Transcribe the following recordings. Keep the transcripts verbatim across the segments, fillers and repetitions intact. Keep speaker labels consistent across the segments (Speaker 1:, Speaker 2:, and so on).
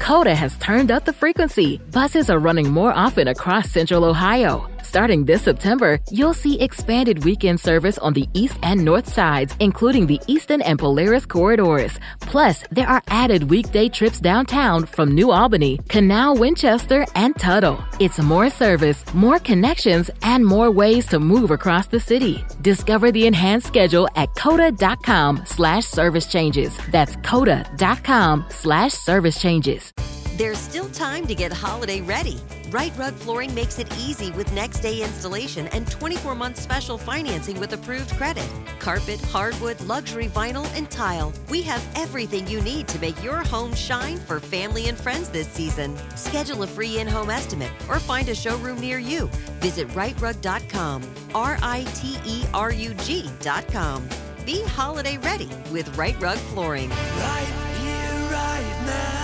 Speaker 1: Coda has turned up the frequency. Buses are running more often across Central Ohio. Starting this September, you'll see expanded weekend service on the east and north sides, including the Eastern and Polaris corridors. Plus, there are added weekday trips downtown from New Albany, Canal, Winchester, and Tuttle. It's more service, more connections, and more ways to move across the city. Discover the enhanced schedule at coda.com slash service changes. That's coda.com slash service changes.
Speaker 2: There's still time to get holiday ready. Right Rug Flooring makes it easy with next day installation and twenty-four month special financing with approved credit. Carpet, hardwood, luxury vinyl, and tile. We have everything you need to make your home shine for family and friends this season. Schedule a free in-home estimate or find a showroom near you. Visit right rug dot com, R I T E R U G dot com. Be holiday ready with Right Rug Flooring.
Speaker 3: Right here, right now.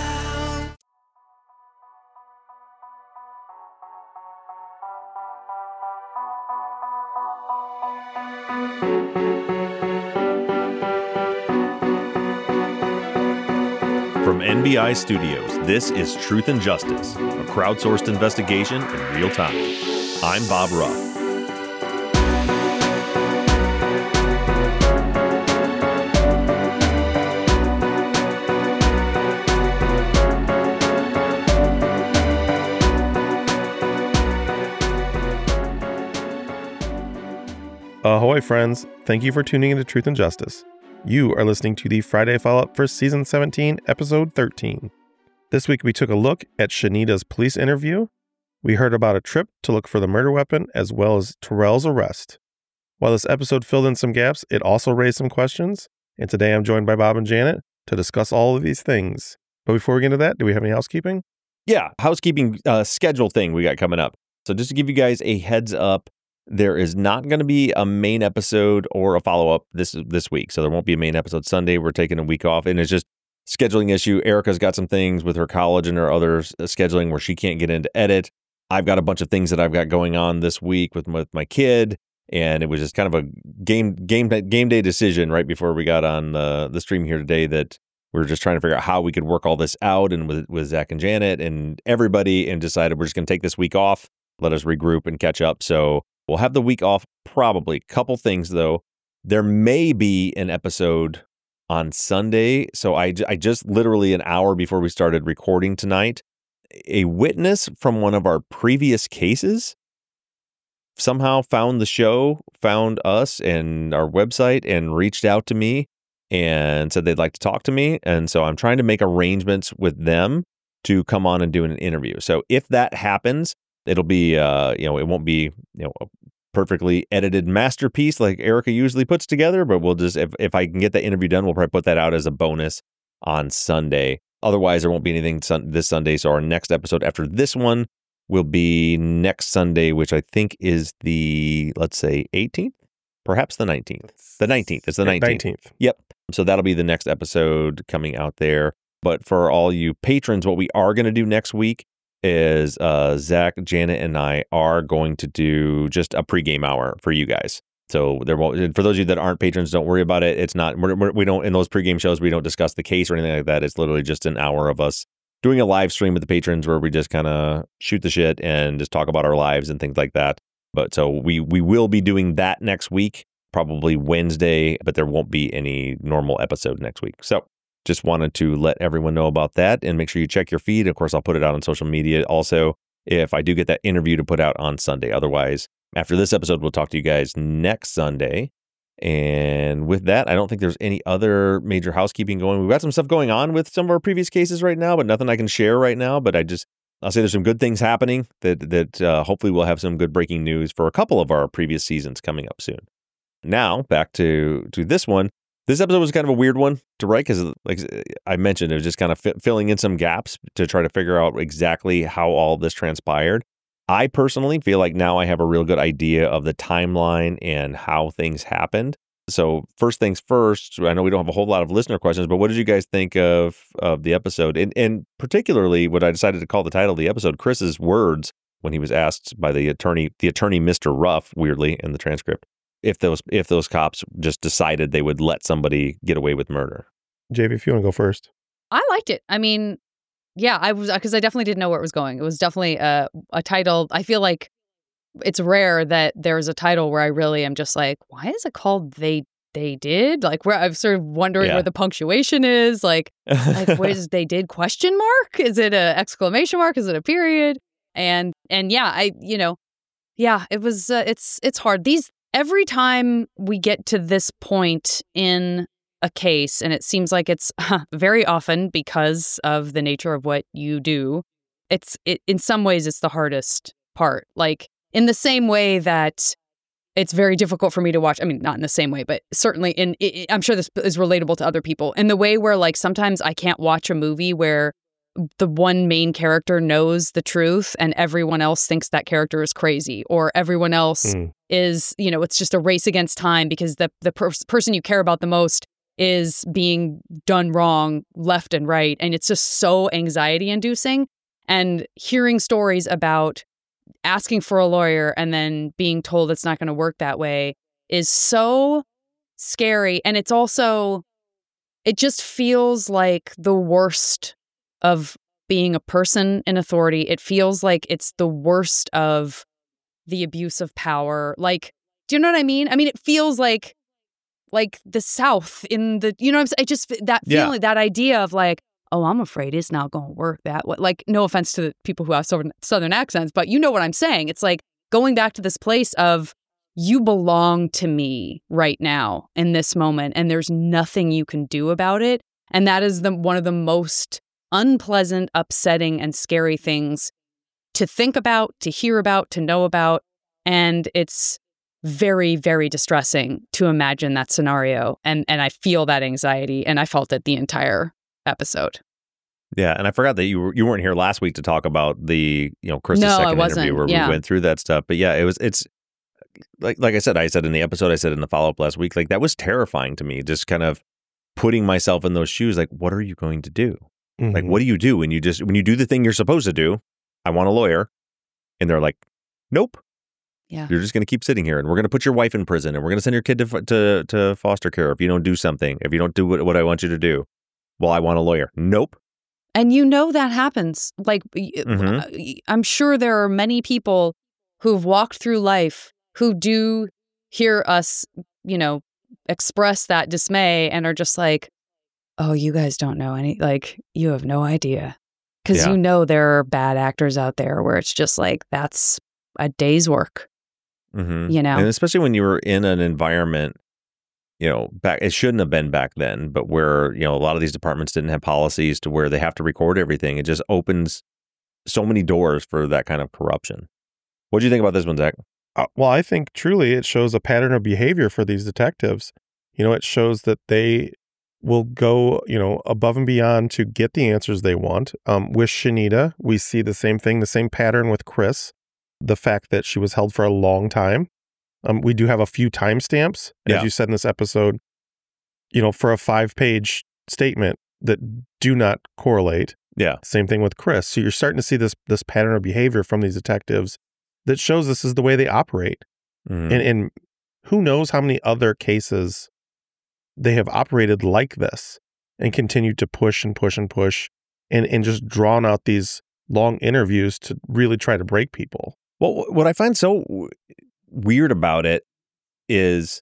Speaker 4: From N B I Studios, this is Truth and Justice, a crowdsourced investigation in real time. I'm Bob Ruff. Ahoy, friends. Thank you for tuning into Truth and Justice. You are listening to the Friday follow-up for Season seventeen, Episode thirteen. This week we took a look at Shanita's police interview. We heard about a trip to look for the murder weapon, as well as Terrell's arrest. While this episode filled in some gaps, it also raised some questions. And today I'm joined by Bob and Janet to discuss all of these things. But before we get into that, do we have any housekeeping?
Speaker 5: Yeah, housekeeping uh, schedule thing we got coming up. So just to give you guys a heads up, there is not going to be a main episode or a follow-up this this week. So there won't be a main episode Sunday. We're taking a week off, and it's just scheduling issue. Erica's got some things with her college and her other scheduling where she can't get into edit. I've got a bunch of things that I've got going on this week with my, with my kid, and it was just kind of a game game game day decision right before we got on the, the stream here today that we were just trying to figure out how we could work all this out, and with, with Zach and Janet and everybody, and decided we're just going to take this week off, let us regroup and catch up. So we'll have the week off, probably. Couple things, though. There may be an episode on Sunday. So I, I just literally an hour before we started recording tonight, a witness from one of our previous cases somehow found the show, found us and our website, and reached out to me and said they'd like to talk to me. And so I'm trying to make arrangements with them to come on and do an interview. So if that happens, it'll be, uh, you know, it won't be, you know, a perfectly edited masterpiece like Erica usually puts together, but we'll just, if, if I can get the interview done, we'll probably put that out as a bonus on Sunday. Otherwise, there won't be anything sun- this Sunday. So our next episode after this one will be next Sunday, which I think is the, let's say, eighteenth, perhaps the nineteenth. The nineteenth. It's the nineteenth.
Speaker 4: nineteenth.
Speaker 5: Yep. So that'll be the next episode coming out there. But for all you patrons, what we are going to do next week is uh, Zach, Janet, and I are going to do just a pregame hour for you guys. So there won't, for those of you that aren't patrons, don't worry about it. It's not, we're, we're, we don't, in those pregame shows, we don't discuss the case or anything like that. It's literally just an hour of us doing a live stream with the patrons where we just kind of shoot the shit and just talk about our lives and things like that. But so we, we will be doing that next week, probably Wednesday, but there won't be any normal episode next week. So just wanted to let everyone know about that, and make sure you check your feed. Of course, I'll put it out on social media also if I do get that interview to put out on Sunday. Otherwise, after this episode, we'll talk to you guys next Sunday. And with that, I don't think there's any other major housekeeping going. We've got some stuff going on with some of our previous cases right now, but nothing I can share right now. But I just, I'll say there's some good things happening that, that uh, hopefully we'll have some good breaking news for a couple of our previous seasons coming up soon. Now, back to, to this one. This episode was kind of a weird one to write because, like I mentioned, it was just kind of fi- filling in some gaps to try to figure out exactly how all this transpired. I personally feel like now I have a real good idea of the timeline and how things happened. So first things first, I know we don't have a whole lot of listener questions, but what did you guys think of, of the episode? And, and particularly what I decided to call the title of the episode, Chris's words when he was asked by the attorney, the attorney Mister Ruff, weirdly, in the transcript, if those if those cops just decided they would let somebody get away with murder.
Speaker 4: J V, if you want to go first.
Speaker 6: I liked it. I mean, yeah, I was because I definitely didn't know where it was going. It was definitely a a title. I feel like it's rare that there's a title where I really am just like, why is it called They They Did? Like where I'm sort of wondering
Speaker 5: Yeah.
Speaker 6: where the punctuation is. Like like where's They Did question mark? Is it a exclamation mark? Is it a period? And and yeah, I you know, yeah, it was uh, it's it's hard. These every time we get to this point in a case, and it seems like it's very often because of the nature of what you do, it's it, in some ways it's the hardest part. Like in the same way that it's very difficult for me to watch. I mean, not in the same way, but certainly in, it, I'm sure this is relatable to other people in the way where like sometimes I can't watch a movie where the one main character knows the truth and everyone else thinks that character is crazy, or everyone else
Speaker 4: Mm.
Speaker 6: is, you know, it's just a race against time because the, the per- person you care about the most is being done wrong left and right. And it's just so anxiety inducing. And hearing stories about asking for a lawyer and then being told it's not going to work that way is so scary. And it's also, it just feels like the worst of being a person in authority. It feels like it's the worst of the abuse of power. Like, do you know what I mean? I mean, it feels like like the South in the, you know what I'm saying? I just, that
Speaker 5: Yeah.
Speaker 6: feeling, that idea of like, oh, I'm afraid it's not going to work that way. Like, no offense to the people who have southern, southern accents, but you know what I'm saying. It's like going back to this place of you belong to me right now in this moment, and there's nothing you can do about it. And that is the one of the most unpleasant, upsetting, and scary things to think about, to hear about, to know about. And it's very, very distressing to imagine that scenario. And and I feel that anxiety, and I felt it the entire episode.
Speaker 5: Yeah, and I forgot that you were, you weren't here last week to talk about the, you know, Chris's
Speaker 6: No, I
Speaker 5: second
Speaker 6: wasn't.
Speaker 5: interview where
Speaker 6: Yeah.
Speaker 5: we went through that stuff. But yeah, it was it's like like I said, I said in the episode, I said in the follow up last week, like that was terrifying to me. Just kind of putting myself in those shoes. Like, what are you going to do? Like,
Speaker 4: Mhm.
Speaker 5: what do you do when you just when you do the thing you're supposed to do? I want a lawyer, and they're like, nope.
Speaker 6: Yeah.
Speaker 5: You're just going to keep sitting here, and we're going to put your wife in prison, and we're going to send your kid to, to to foster care if you don't do something, if you don't do what, what I want you to do. Well, I want a lawyer. Nope.
Speaker 6: And you know that happens. Like, y-
Speaker 5: Mhm.
Speaker 6: uh, I'm sure there are many people who've walked through life who do hear us, you know, express that dismay and are just like, oh, you guys don't know any, like, you have no idea. Because
Speaker 5: Yeah.
Speaker 6: you know there are bad actors out there where it's just like, that's a day's work,
Speaker 5: Mm-hmm.
Speaker 6: you know?
Speaker 5: And especially when you were in an environment, you know, back it shouldn't have been back then, but where, you know, a lot of these departments didn't have policies to where they have to record everything. It just opens so many doors for that kind of corruption. What do you think about this one, Zach?
Speaker 4: Uh, well, I think truly it shows a pattern of behavior for these detectives. You know, it shows that they will go, you know, above and beyond to get the answers they want. Um, with Shanita, we see the same thing, the same pattern with Chris. The fact that she was held for a long time. Um, we do have a few timestamps,
Speaker 5: Yeah.
Speaker 4: as you said in this episode, you know, for a five-page statement that do not correlate.
Speaker 5: Yeah.
Speaker 4: Same thing with Chris. So you're starting to see this this pattern of behavior from these detectives that shows this is the way they operate.
Speaker 5: Mhm.
Speaker 4: And, and who knows how many other cases they have operated like this and continued to push and push and push and, and just drawn out these long interviews to really try to break people.
Speaker 5: Well, what I find so w- weird about it is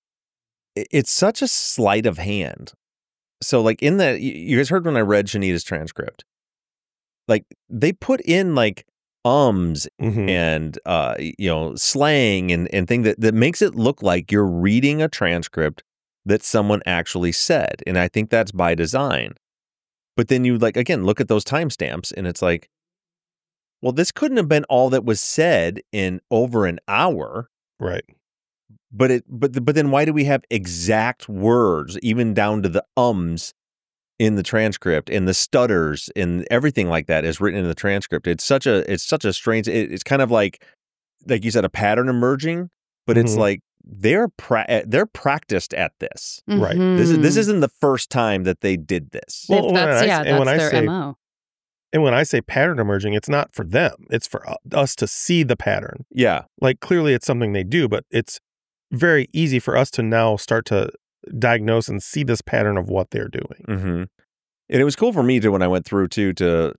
Speaker 5: i- it's such a sleight of hand. So, like, in the, y- you guys heard when I read Shanita's transcript, like, they put in, like, ums
Speaker 4: Mhm.
Speaker 5: and, uh, y- you know, slang and, and thing that, that makes it look like you're reading a transcript that someone actually said. And I think that's by design. But then you, like, again, look at those timestamps and it's like, well, this couldn't have been all that was said in over an hour,
Speaker 4: Right.
Speaker 5: but it but but then why do we have exact words, even down to the ums in the transcript and the stutters and everything like that is written in the transcript? It's such a it's such a strange. It, it's kind of like like you said, a pattern emerging, but it's
Speaker 4: Mhm.
Speaker 5: like they're pra- they're practiced at this.
Speaker 4: Right.
Speaker 5: This is this
Speaker 6: Mhm.
Speaker 5: isn't the first time that they did this.
Speaker 4: Well,
Speaker 6: If
Speaker 4: when
Speaker 6: that's,
Speaker 4: I-
Speaker 6: yeah,
Speaker 4: and when
Speaker 6: that's
Speaker 4: I
Speaker 6: their
Speaker 4: say-
Speaker 6: M O.
Speaker 4: And when I say pattern emerging, it's not for them. It's for u- us to see the pattern.
Speaker 5: Yeah,
Speaker 4: Like, clearly it's something they do, but it's very easy for us to now start to diagnose and see this pattern of what they're doing.
Speaker 5: hmm and it was cool for me to when I went through too to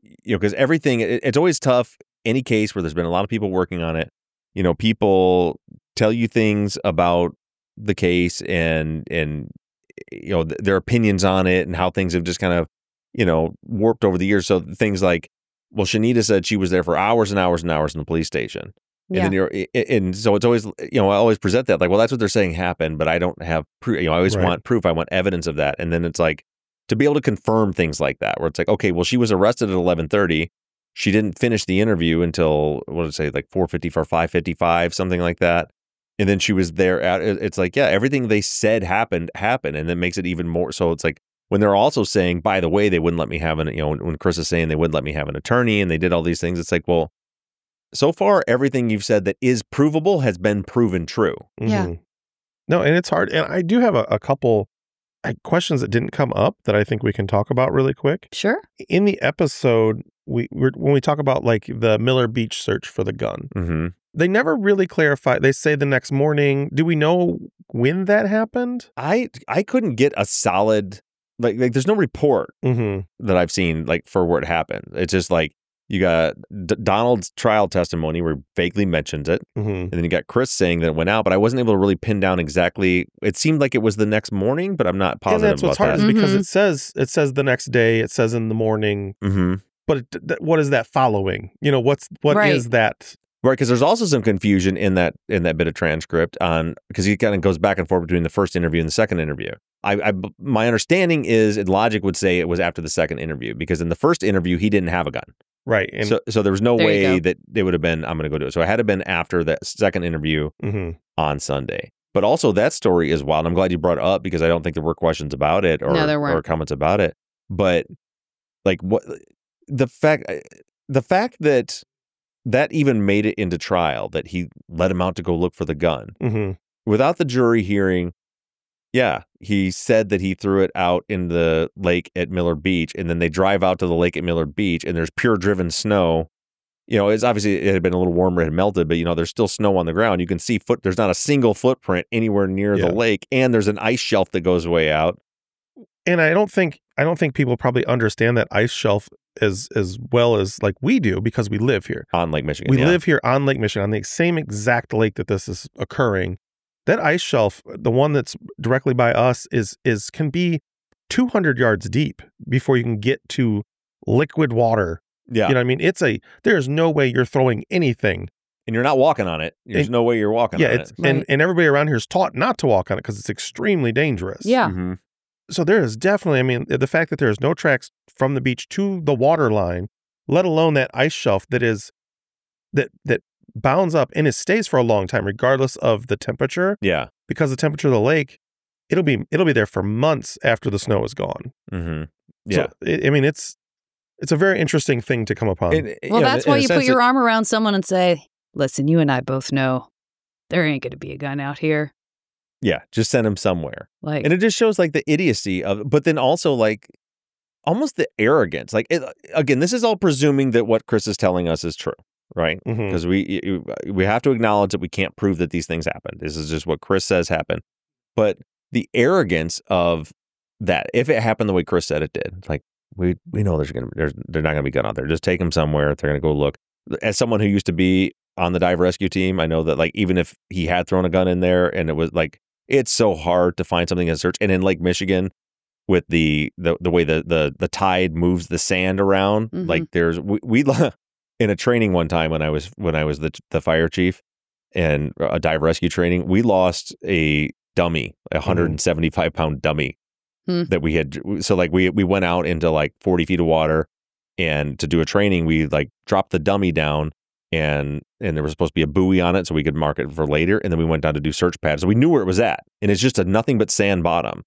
Speaker 5: you know, because everything, it, it's always tough. Any case where there's been a lot of people working on it, you know, people tell you things about the case and, and, you know, th- their opinions on it and how things have just kind of, you know, warped over the years. So things like, well, Shanita said she was there for hours and hours and hours in the police station. And
Speaker 6: Yeah.
Speaker 5: then you're, and so it's always, you know, I always present that like, well, that's what they're saying happened, but I don't have proof. You know, I always
Speaker 4: Right.
Speaker 5: want proof. I want evidence of that. And then it's like to be able to confirm things like that, where it's like, okay, well, she was arrested at eleven thirty. She didn't finish the interview until, what did it say, like four fifty or five fifty-five, something like that. And then she was there at, it's like, yeah, everything they said happened, happened. And that makes it even more. So it's like when they're also saying, by the way, they wouldn't let me have an, you know, when Chris is saying they wouldn't let me have an attorney and they did all these things, it's like, well, so far, everything you've said that is provable has been proven true.
Speaker 6: Yeah.
Speaker 4: Mhm. No, and it's hard. And I do have a, a couple uh, questions that didn't come up that I think we can talk about really quick.
Speaker 6: Sure.
Speaker 4: In the episode, we we're, when we talk about like the Miller Beach search for the gun,
Speaker 5: Mm-hmm.
Speaker 4: they never really clarify. They say the next morning. Do we know when that happened?
Speaker 5: I I couldn't get a solid like like there's no report
Speaker 4: Mm-hmm.
Speaker 5: that I've seen like for where it happened. It's just like you got D- Donald's trial testimony where he vaguely mentions it,
Speaker 4: Mm-hmm.
Speaker 5: and then you got Chris saying that it went out, but I wasn't able to really pin down exactly. It seemed like it was the next morning, but I'm not
Speaker 4: And
Speaker 5: positive
Speaker 4: that's what's
Speaker 5: about
Speaker 4: hard
Speaker 5: that.
Speaker 4: is because
Speaker 6: Mhm.
Speaker 4: it says it says the next day. It says in the morning.
Speaker 5: Mm-hmm.
Speaker 4: But it, th- what is that following? You know, what's what is
Speaker 6: Right.
Speaker 4: that?
Speaker 5: Right, because there's also some confusion in that in that bit of transcript on because he kind of goes back and forth between the first interview and the second interview. I, I my understanding is, and logic would say it was after the second interview because in the first interview he didn't have a gun,
Speaker 4: Right. And
Speaker 5: so so there was no
Speaker 6: There you
Speaker 5: way
Speaker 6: go.
Speaker 5: that they would have been. I'm going to go do it. So it had to have been after that second interview
Speaker 4: Mhm.
Speaker 5: on Sunday. But also that story is wild. I'm glad you brought it up because I don't think there were questions about it or
Speaker 6: No, there weren't.
Speaker 5: or comments about it. But like what the fact the fact that that even made it into trial, that he let him out to go look for the gun
Speaker 4: Mhm.
Speaker 5: without the jury hearing, yeah, he said that he threw it out in the lake at Miller Beach, and then they drive out to the lake at Miller Beach, and there's pure driven snow. You know, it's obviously it had been a little warmer, it had melted, but you know, there's still snow on the ground. You can see foot. There's not a single footprint anywhere near
Speaker 4: Yeah.
Speaker 5: the lake, and there's an ice shelf that goes way out.
Speaker 4: And I don't think I don't think people probably understand that ice shelf as as well as like we do because we live here.
Speaker 5: On Lake Michigan.
Speaker 4: We
Speaker 5: yeah.
Speaker 4: live here on Lake Michigan, on the same exact lake that this is occurring. That ice shelf, the one that's directly by us, is is can be two hundred yards deep before you can get to liquid water.
Speaker 5: Yeah.
Speaker 4: You know what I mean? It's a there's no way you're throwing anything.
Speaker 5: And you're not walking on it. There's
Speaker 4: And-
Speaker 5: no way you're walking
Speaker 4: Yeah,
Speaker 5: on
Speaker 4: it's
Speaker 5: it.
Speaker 4: and,
Speaker 6: Right.
Speaker 4: and everybody around here is taught not to walk on it because it's extremely dangerous.
Speaker 6: Yeah.
Speaker 5: Mhm.
Speaker 4: So there is definitely, I mean, the fact that there is no tracks from the beach to the water line, let alone that ice shelf that is that that bounds up and it stays for a long time, regardless of the temperature,
Speaker 5: Yeah.
Speaker 4: because the temperature of the lake, it'll be it'll be there for months after the snow is gone.
Speaker 5: Mm-hmm. Yeah.
Speaker 4: So it, I mean, it's it's a very interesting thing to come upon.
Speaker 5: And, you
Speaker 6: Well,
Speaker 5: know,
Speaker 6: that's
Speaker 5: in
Speaker 6: why
Speaker 5: a
Speaker 6: you put
Speaker 5: sense
Speaker 6: your
Speaker 5: that-
Speaker 6: arm around someone and say, listen, you and I both know there ain't going to be a gun out here.
Speaker 5: Yeah, just send him somewhere.
Speaker 6: Like,
Speaker 5: And it just shows like the idiocy of, but then also like almost the arrogance. Like, it, again, this is all presuming that what Chris is telling us is true, right?
Speaker 4: Mhm.
Speaker 5: Because we you- we have to acknowledge that we can't prove that these things happened. This is just what Chris says happened. But the arrogance of that, if it happened the way Chris said it did, like we we know there's gonna there's they're not gonna be gun out there. Just take them somewhere. They're gonna go look. As someone who used to be on the dive rescue team, I know that like even if he had thrown a gun in there and it was like it's so hard to find something in search. And in Lake Michigan, with the the the way the the the tide moves the sand around,
Speaker 6: Mhm.
Speaker 5: like there's we, we in a training one time when I was when I was the the fire chief and a dive rescue training, we lost a dummy, a one hundred seventy-five pound dummy
Speaker 6: Hmm.
Speaker 5: that we had. So like we we went out into like forty feet of water, and to do a training, we like dropped the dummy down. And and there was supposed to be a buoy on it so we could mark it for later. And then we went down to do search pads. So we knew where it was at. And it's just a nothing but sand bottom.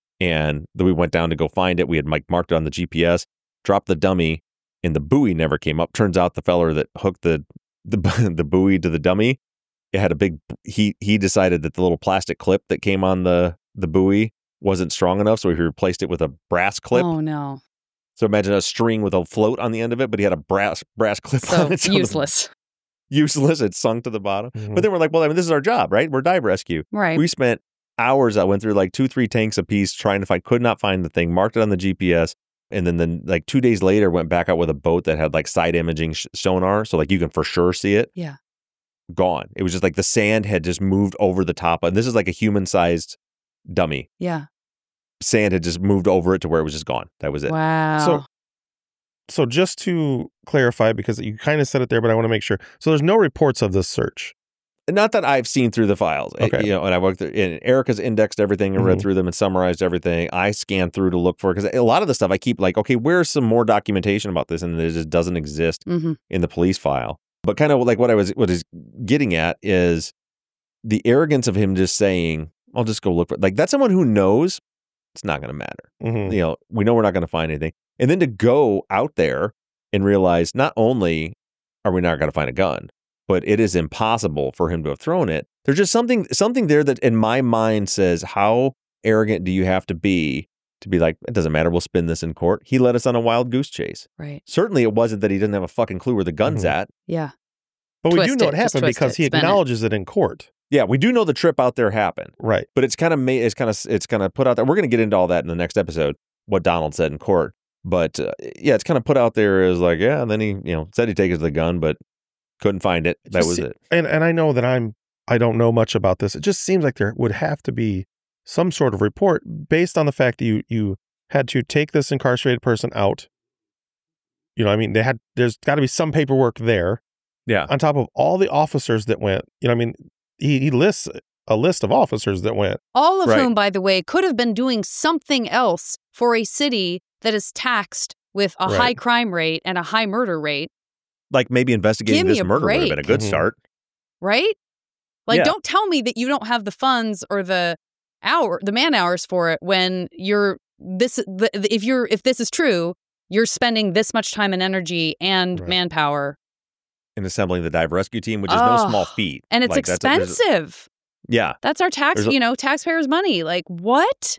Speaker 5: And then we went down to go find it. We had like marked it on the G P S, dropped the dummy, and the buoy never came up. Turns out the feller that hooked the the, the buoy to the dummy, it had a big he he decided that the little plastic clip that came on the the buoy wasn't strong enough. So he replaced it with a brass clip.
Speaker 6: oh no.
Speaker 5: So imagine a string with a float on the end of it, but he had a brass brass clip
Speaker 6: So
Speaker 5: on it. So the-
Speaker 6: useless.
Speaker 5: useless. It sunk to the bottom.
Speaker 4: Mhm.
Speaker 5: But then we're like, well, I mean, this is our job, right? We're dive rescue.
Speaker 6: Right.
Speaker 5: We spent hours. I went through like two, three tanks apiece trying to find, could not find the thing, marked it on the G P S, And then, then like two days later, went back out with a boat that had like side imaging sh- sonar. So like you can for sure see it.
Speaker 6: Yeah.
Speaker 5: Gone. It was just like the sand had just moved over the top. And this is like a human sized dummy.
Speaker 6: Yeah.
Speaker 5: Sand had just moved over it to where it was just gone. That was it.
Speaker 6: Wow.
Speaker 4: So, so just to clarify, because you kind of said it there, but I want to make sure. So there's no reports of this search.
Speaker 5: Not that I've seen through the files.
Speaker 4: Okay.
Speaker 5: You know, and I worked there, and Erica's indexed everything and read
Speaker 4: Mhm.
Speaker 5: through them and summarized everything. I scanned through to look for it because a lot of the stuff I keep like, okay, where's some more documentation about this? And it just doesn't exist
Speaker 6: hmm
Speaker 5: in the police file. But kind of like what I was what is getting at is the arrogance of him just saying, I'll just go look for it. Like that's someone who knows it's not going to matter.
Speaker 4: Mhm.
Speaker 5: You know, we know we're not going to find anything. And then to go out there and realize not only are we not going to find a gun, but it is impossible for him to have thrown it. There's just something something there that in my mind says, how arrogant do you have to be to be like, it doesn't matter, we'll spin this in court. He led us on a wild goose chase.
Speaker 6: Right.
Speaker 5: Certainly it wasn't that he didn't have a fucking clue where the gun's
Speaker 4: Mhm.
Speaker 5: at.
Speaker 6: Yeah.
Speaker 4: But we do
Speaker 6: Twist
Speaker 4: know
Speaker 6: it,
Speaker 4: it
Speaker 6: just
Speaker 4: happened
Speaker 6: twist
Speaker 4: because
Speaker 6: it,
Speaker 4: he
Speaker 6: spin it.
Speaker 4: acknowledges it in court.
Speaker 5: Yeah, we do know the trip out there happened,
Speaker 4: Right.
Speaker 5: but it's kind of made, it's kind of it's kind of put out there. We're going to get into all that in the next episode, what Donald said in court. But uh, yeah, it's kind of put out there as like, yeah, and then he, you know, said he'd take us the gun, but couldn't find it. That
Speaker 4: Just
Speaker 5: was
Speaker 4: se-
Speaker 5: it.
Speaker 4: And and I know that I'm I don't know much about this. It just seems like there would have to be some sort of report based on the fact that you you had to take this incarcerated person out. You know, I mean, they had there's got to be some paperwork there
Speaker 5: Yeah.
Speaker 4: on top of all the officers that went. You know, I mean, he, he lists a list of officers that went.
Speaker 6: All of
Speaker 5: Right.
Speaker 6: whom, by the way, could have been doing something else for a city that is taxed with a
Speaker 4: Right.
Speaker 6: high crime rate and a high murder rate,
Speaker 5: Like maybe investigating
Speaker 6: Give me
Speaker 5: this
Speaker 6: a
Speaker 5: murder would have been a
Speaker 6: break.
Speaker 5: good
Speaker 4: Mhm.
Speaker 5: start.
Speaker 6: right? Like,
Speaker 5: Yeah.
Speaker 6: don't tell me that you don't have the funds or the hour, the man hours for it when you're this. The, if you're if this is true, you're spending this much time and energy and
Speaker 4: Right.
Speaker 6: manpower,
Speaker 5: In assembling the dive rescue team, which is no
Speaker 6: Oh,
Speaker 5: small feat.
Speaker 6: and it's
Speaker 5: Like, that's a- there's a-
Speaker 6: expensive.
Speaker 5: yeah.
Speaker 6: That's our tax,
Speaker 5: There's a-
Speaker 6: you know, taxpayers' money. Like, what?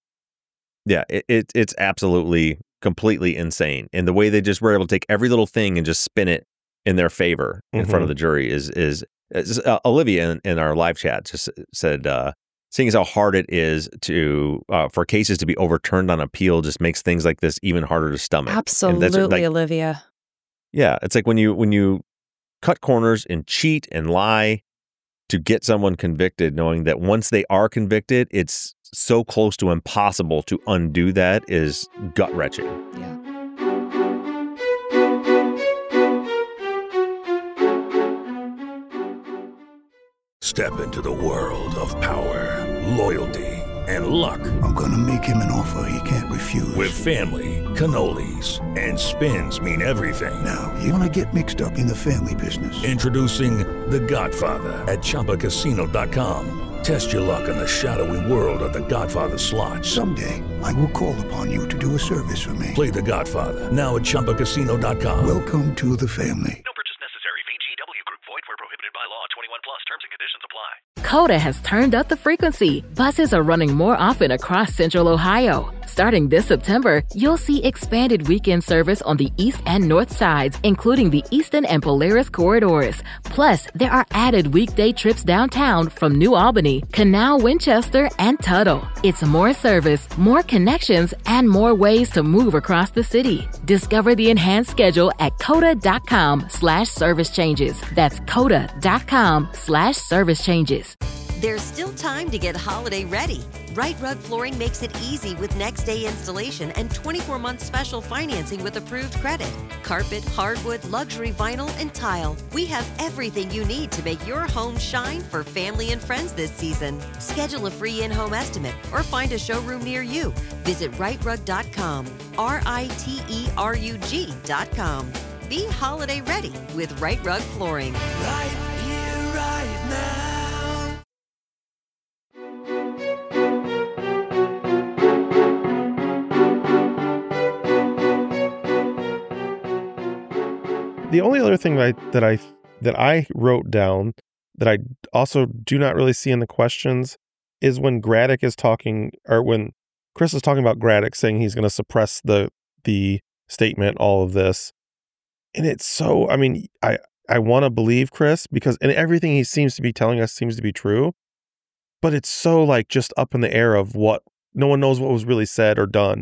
Speaker 5: Yeah. It, it It's absolutely, completely insane. And the way they just were able to take every little thing and just spin it in their favor in front of the jury is, is, is uh, Olivia in, in our live chat just said, uh, seeing as how hard it is to uh, for cases to be overturned on appeal just makes things like this even harder to stomach. And
Speaker 6: Absolutely,
Speaker 5: that's like,
Speaker 6: Olivia.
Speaker 5: yeah, it's like when you when you cut corners and cheat and lie to get someone convicted, knowing that once they are convicted, it's so close to impossible to undo that is gut wrenching.
Speaker 6: Yeah.
Speaker 3: Step into the world of power, loyalty, and luck.
Speaker 7: I'm gonna make him an offer he can't refuse.
Speaker 3: With family, cannolis, and spins mean everything.
Speaker 7: Now, you wanna get mixed up in the family business.
Speaker 3: Introducing The Godfather at Chumba Casino dot com. Test your luck in the shadowy world of The Godfather slot.
Speaker 7: Someday, I will call upon you to do a service for me.
Speaker 3: Play The Godfather now at Chumba Casino dot com.
Speaker 7: Welcome to the family.
Speaker 8: No purchase necessary. V G W Group. Void where prohibited by law. twenty-one plus. Terms and conditions apply.
Speaker 1: Coda has turned up the frequency. Buses are running more often across Central Ohio. Starting this September, you'll see expanded weekend service on the east and north sides, including the Eastern and Polaris corridors. Plus, there are added weekday trips downtown from New Albany, Canal, Winchester, and Tuttle. It's more service, more connections, and more ways to move across the city. Discover the enhanced schedule at coda.com slash service changes. That's coda.com slash service changes.
Speaker 2: There's still time to get holiday ready. Right Rug Flooring makes it easy with next day installation and twenty-four month special financing with approved credit. Carpet, hardwood, luxury vinyl, and tile. We have everything you need to make your home shine for family and friends this season. Schedule a free in-home estimate or find a showroom near you. Visit right rug dot com, R I T E R U G dot com. Be holiday ready with Right Rug Flooring.
Speaker 3: Right here, right now.
Speaker 4: The only other thing that I that I that I wrote down that I also do not really see in the questions is when Graddick is talking, or when Chris is talking about Graddick saying he's going to suppress the the statement, all of this, and it's so. I mean, I I want to believe Chris because and everything he seems to be telling us seems to be true, but it's so like just up in the air of what no one knows what was really said or done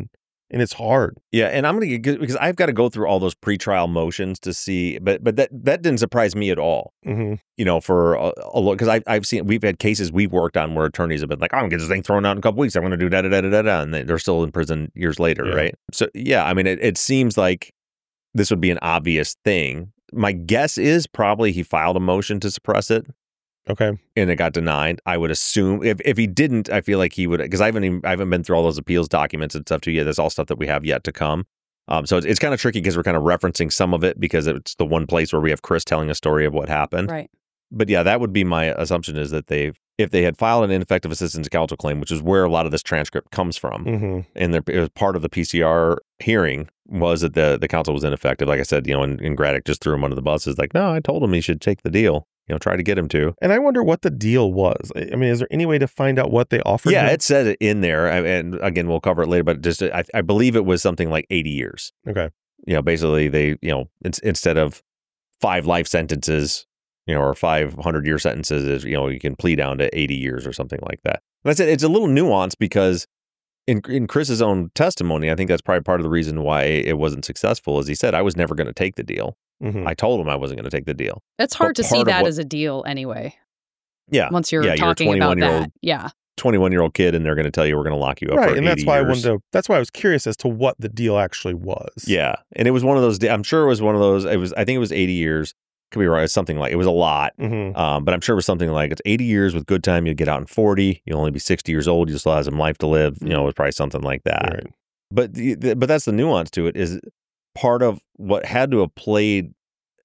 Speaker 4: and it's hard.
Speaker 5: Yeah, and I'm going to because I've got to go through all those pretrial motions to see, but but that that didn't surprise me at all.
Speaker 4: Mm-hmm.
Speaker 5: You know, for a, a lot because I've I've seen we've had cases we've worked on where attorneys have been like, I'm going to get this thing thrown out in a couple weeks. I'm going to do da da da da da, and they're still in prison years later,
Speaker 4: Yeah.
Speaker 5: right? So yeah, I mean, it, it seems like this would be an obvious thing. My guess is probably he filed a motion to suppress it.
Speaker 4: Okay.
Speaker 5: And it got denied. I would assume if, if he didn't, I feel like he would, because I haven't even, I haven't been through all those appeals documents and stuff too yet. That's all stuff that we have yet to come. Um, so it's, it's kind of tricky because we're kind of referencing some of it because it's the one place where we have Chris telling a story of what happened.
Speaker 6: Right.
Speaker 5: But yeah, that would be my assumption is that they've, if they had filed an ineffective assistance of counsel claim, which is where a lot of this transcript comes from,
Speaker 4: Mm-hmm.
Speaker 5: and the, it was part of the P C R hearing was that the, the counsel was ineffective. Like I said, you know, and, and Graddick just threw him under the bus. Is like, no, I told him he should take the deal. You know, try to get him to.
Speaker 4: And I wonder what the deal was. I I mean, is there any way to find out what they offered?
Speaker 5: Yeah,
Speaker 4: him?
Speaker 5: it says it in there. I- And again, we'll cover it later, but just I, I believe it was something like eighty years.
Speaker 4: Okay.
Speaker 5: You know, basically they, you know, it's, instead of five life sentences, you know, or five hundred year sentences, is, you know, you can plead down to eighty years or something like that. And I said it's a little nuanced because in in Chris's own testimony, I think that's probably part of the reason why it wasn't successful. Is he said, I was never going to take the deal.
Speaker 4: Mm-hmm.
Speaker 5: I told him I wasn't going to take the deal.
Speaker 6: It's hard
Speaker 5: But
Speaker 6: to see
Speaker 5: part of
Speaker 6: that
Speaker 5: what-
Speaker 6: as a deal anyway.
Speaker 5: Yeah.
Speaker 6: Once you're
Speaker 5: Yeah, you're a
Speaker 6: talking about
Speaker 5: twenty-one-year-old
Speaker 6: that. Yeah.
Speaker 5: twenty-one-year-old kid, and they're going to tell you we're going to lock you up
Speaker 4: Right,
Speaker 5: for
Speaker 4: and that's
Speaker 5: eighty
Speaker 4: why I
Speaker 5: years.
Speaker 4: wanted to. That's why I was curious as to what the deal actually was.
Speaker 5: Yeah, and it was one of those. I'm sure it was one of those. It was. I think it was eighty years. Could be right. It's something like it was a lot.
Speaker 4: Mm-hmm.
Speaker 5: Um, but I'm sure it was something like it's eighty years with good time. You'll get out in forty. You'll only be sixty years old. You still have some life to live. You know, it was probably something like that.
Speaker 4: Right.
Speaker 5: But the, the, but that's the nuance to it. Is part of what had to have played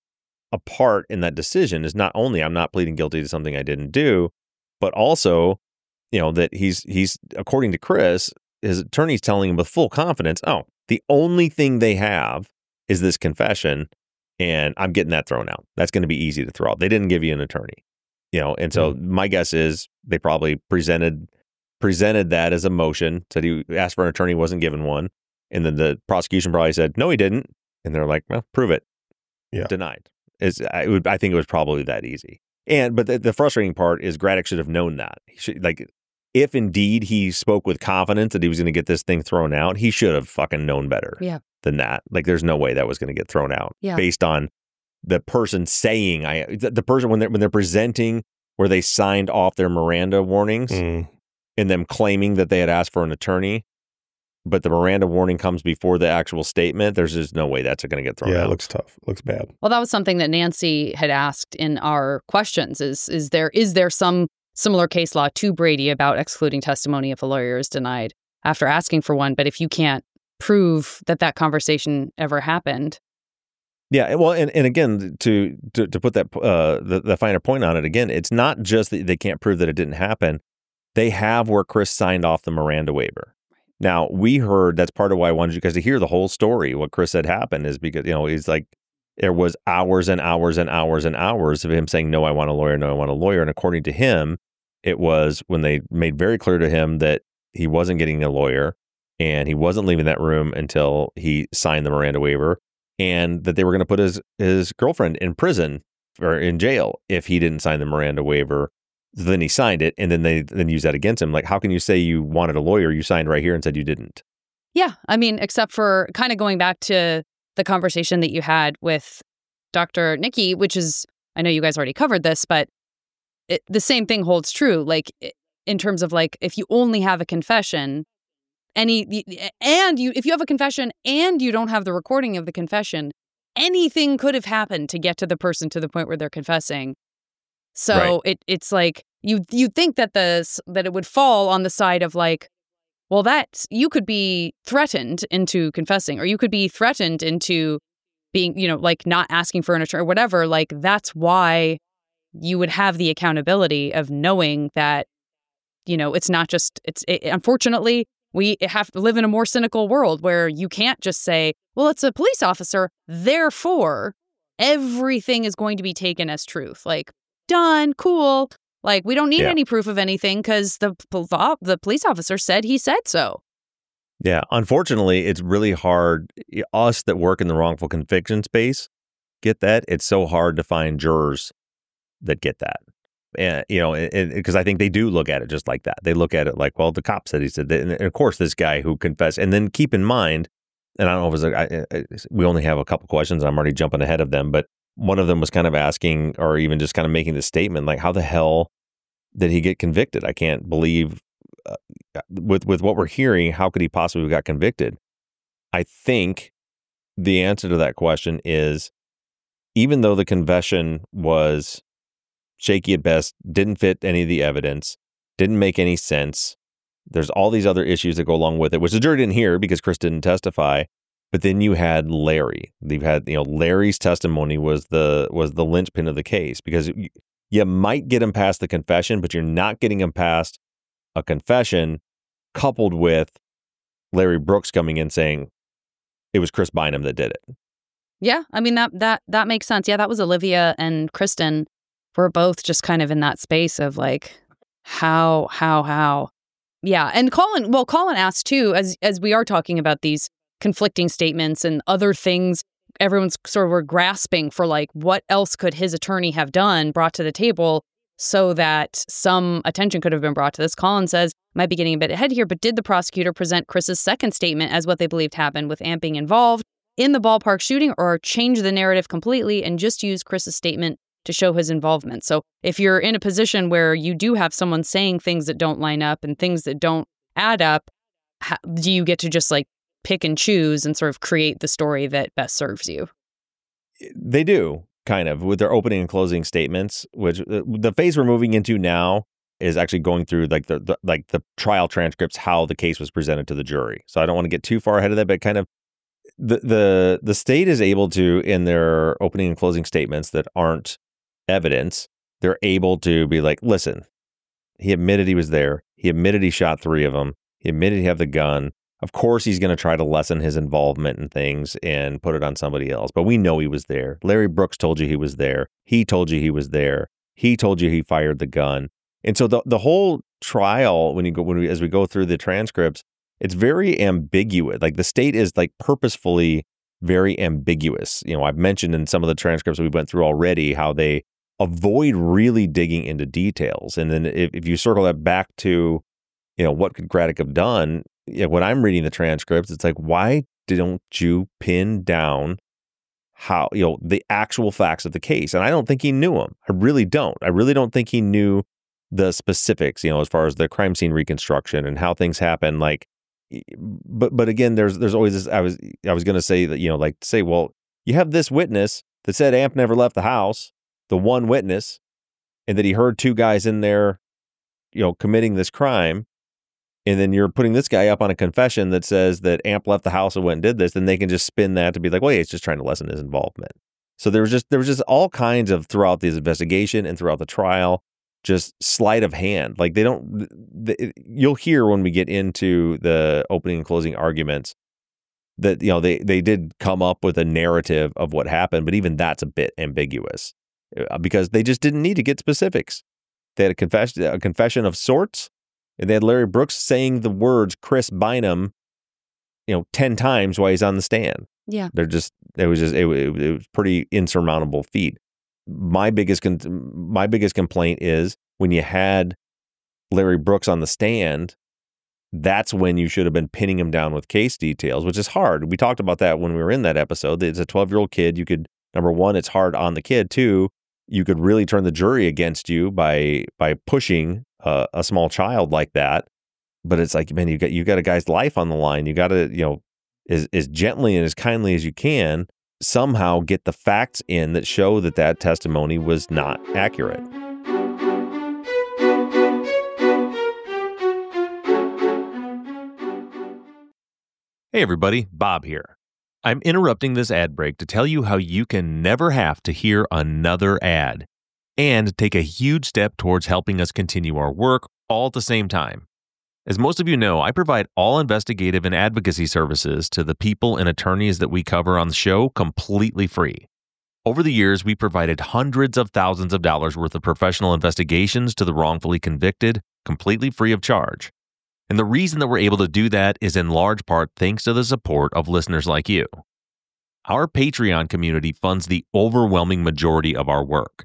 Speaker 5: a part in that decision is not only I'm not pleading guilty to something I didn't do, but also, you know, that he's he's according to Chris, his attorney's telling him with full confidence, oh, the only thing they have is this confession, and I'm getting that thrown out. That's going to be easy to throw out. They didn't give you an attorney, you know, and so
Speaker 4: Mm-hmm.
Speaker 5: my guess is they probably presented presented that as a motion. Said he asked for an attorney, wasn't given one, and then the prosecution probably said no, he didn't, and they're like, well, prove it.
Speaker 4: Yeah.
Speaker 5: Denied. Is I would I think it was probably that easy. And but the, the frustrating part is Graddick should have known that. He should like if indeed he spoke with confidence that he was going to get this thing thrown out, he should have fucking known better
Speaker 6: Yeah.
Speaker 5: than that. Like there's no way that was going to get thrown out
Speaker 6: Yeah.
Speaker 5: based on the person saying I the, the person when they're when they're presenting where they signed off their Miranda warnings
Speaker 4: Mm.
Speaker 5: and them claiming that they had asked for an attorney, but the Miranda warning comes before the actual statement. There's just no way that's going to get thrown
Speaker 4: Yeah,
Speaker 5: out.
Speaker 4: it looks tough. It looks bad.
Speaker 6: Well, that was something that Nancy had asked in our questions is is there is there some similar case law to Brady about excluding testimony if a lawyer is denied after asking for one, but if you can't prove that that conversation ever happened.
Speaker 5: Yeah, well, and, and again, to, to to put that uh, the, the finer point on it, again, it's not just that they can't prove that it didn't happen. They have where Chris signed off the Miranda waiver. Now, we heard that's part of why I wanted you guys to hear the whole story. What Chris said happened is because, you know, he's like, there was hours and hours and hours and hours of him saying, no, I want a lawyer, no, I want a lawyer. And according to him, it was when they made very clear to him that he wasn't getting a lawyer and he wasn't leaving that room until he signed the Miranda waiver, and that they were going to put his, his girlfriend in prison or in jail if he didn't sign the Miranda waiver. Then he signed it, and then they then use that against him. Like, how can you say you wanted a lawyer? You signed right here and said you didn't.
Speaker 6: Yeah, I mean, except for kind of going back to the conversation that you had with Doctor Nikki, which is, I know you guys already covered this, but it, the same thing holds true. Like, in terms of like, if you only have a confession, any and you if you have a confession and you don't have the recording of the confession, anything could have happened to get to the person to the point where they're confessing. So
Speaker 5: Right.
Speaker 6: it it's like you you think that the that it would fall on the side of like, well, that's you could be threatened into confessing, or you could be threatened into being, you know, like not asking for an attorney or whatever. Like that's why you would have the accountability of knowing that, you know, it's not just it's it, unfortunately. We have to live in a more cynical world where you can't just say, well, it's a police officer, therefore everything is going to be taken as truth. Like, done, cool. Like, we don't need
Speaker 5: Yeah.
Speaker 6: any proof of anything because the, the police officer said he said so.
Speaker 5: Yeah. Unfortunately, it's really hard. Us that work in the wrongful conviction space get that. It's so hard to find jurors that get that. and you know, because I think they do look at it just like that. They look at it like, well, the cop said he said that, and of course, this guy who confessed. And then keep in mind, and I don't know if it was, I, I, we only have a couple questions. I'm already jumping ahead of them, but one of them was kind of asking, or even just kind of making the statement, like, how the hell did he get convicted? I can't believe uh, with with what we're hearing, how could he possibly have got convicted? I think the answer to that question is, even though the confession was shaky at best, didn't fit any of the evidence, didn't make any sense, there's all these other issues that go along with it, which the jury didn't hear because Chris didn't testify. But then you had Larry. They've had, you know, Larry's testimony was the was the linchpin of the case, because you, you might get him past the confession, but you're not getting him past a confession coupled with Larry Brooks coming in saying it was Chris Bynum that did it.
Speaker 6: Yeah, I mean, that that that makes sense. Yeah, that was Olivia and Kristen were both just kind of in that space of like, how, how, how. Yeah, and Colin, well, Colin asked too, as as we are talking about these conflicting statements and other things, everyone's sort of were grasping for like, what else could his attorney have done, brought to the table so that some attention could have been brought to this. Colin says, might be getting a bit ahead here, but did the prosecutor present Chris's second statement as what they believed happened, with Amp being involved in the ballpark shooting, or change the narrative completely and just use Chris's statement to show his involvement? So if you're in a position where you do have someone saying things that don't line up and things that don't add up, how, do you get to just like pick and choose and sort of create the story that best serves you?
Speaker 5: They do, kind of, with their opening and closing statements, which the, the phase we're moving into now is actually going through like the, the like the trial transcripts, how the case was presented to the jury. So I don't want to get too far ahead of that, but kind of the the the state is able to, in their opening and closing statements that aren't evidence, they're able to be like, listen, he admitted he was there. He admitted he shot three of them. He admitted he had the gun. Of course, he's going to try to lessen his involvement in things and put it on somebody else. But we know he was there. Larry Brooks told you he was there. He told you he was there. He told you he fired the gun. And so the the whole trial, when you go when we as we go through the transcripts, it's very ambiguous. Like the state is like purposefully very ambiguous. You know, I've mentioned in some of the transcripts we went through already how they avoid really digging into details. And then if, if you circle that back to, you know, what could Craddock have done? You know, when I'm reading the transcripts, it's like, why don't you pin down how, you know, the actual facts of the case? And I don't think he knew them. I really don't. I really don't think he knew the specifics, you know, as far as the crime scene reconstruction and how things happen. Like, but but again, there's there's always this. I was I was going to say that, you know, like say, well, you have this witness that said Amp never left the house, the one witness, and that he heard two guys in there, you know, committing this crime. And then you're putting this guy up on a confession that says that Amp left the house and went and did this, then they can just spin that to be like, well, yeah, he's just trying to lessen his involvement. So there was just there was just all kinds of, throughout this investigation and throughout the trial, just sleight of hand. Like they don't, they, you'll hear when we get into the opening and closing arguments that, you know, they they did come up with a narrative of what happened, but even that's a bit ambiguous because they just didn't need to get specifics. They had a confession, a confession of sorts. And they had Larry Brooks saying the words Chris Bynum, you know, ten times while he's on the stand.
Speaker 6: Yeah.
Speaker 5: They're just, it was just, it, it, it was pretty insurmountable feat. My biggest, con- my biggest complaint is when you had Larry Brooks on the stand, that's when you should have been pinning him down with case details, which is hard. We talked about that when we were in that episode. It's a twelve-year-old kid. You could, number one, it's hard on the kid. Two, you could really turn the jury against you by by pushing uh, a small child like that. But it's like, man, you got you got a guy's life on the line. You got to, you know, as as gently and as kindly as you can, somehow get the facts in that show that that testimony was not accurate.
Speaker 9: Hey everybody, Bob here. I'm interrupting this ad break to tell you how you can never have to hear another ad and take a huge step towards helping us continue our work all at the same time. As most of you know, I provide all investigative and advocacy services to the people and attorneys that we cover on the show completely free. Over the years, we provided hundreds of thousands of dollars worth of professional investigations to the wrongfully convicted, completely free of charge. And the reason that we're able to do that is in large part thanks to the support of listeners like you. Our Patreon community funds the overwhelming majority of our work.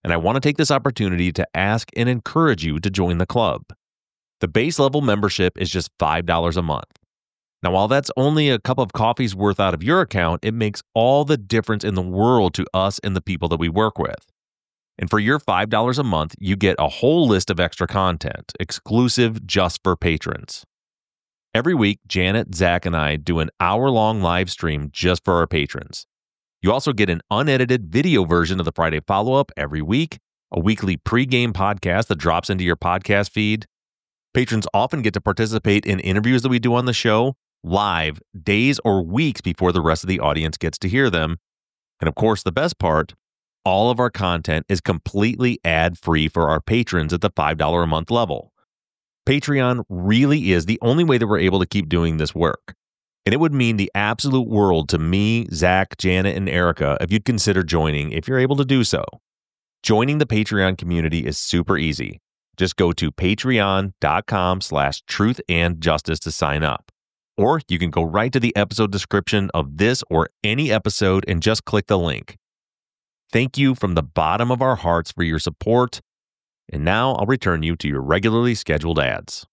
Speaker 9: and I want to take this opportunity to ask and encourage you to join the club. The base level membership is just five dollars a month. Now, while that's only a cup of coffee's worth out of your account, it makes all the difference in the world to us and the people that we work with. And for your five dollars a month, you get a whole list of extra content, exclusive just for patrons. Every week, Janet, Zach, and I do an hour-long live stream just for our patrons. You also get an unedited video version of the Friday follow-up every week, a weekly pregame podcast that drops into your podcast feed. Patrons often get to participate in interviews that we do on the show live days or weeks before the rest of the audience gets to hear them. And of course, the best part, all of our content is completely ad-free for our patrons at the five dollars a month level. Patreon really is the only way that we're able to keep doing this work. And it would mean the absolute world to me, Zach, Janet, and Erica if you'd consider joining if you're able to do so. Joining the Patreon community is super easy. Just go to patreon.com slash truth and justice to sign up. Or you can go right to the episode description of this or any episode and just click the link. Thank you from the bottom of our hearts for your support. And now I'll return you to your regularly scheduled ads.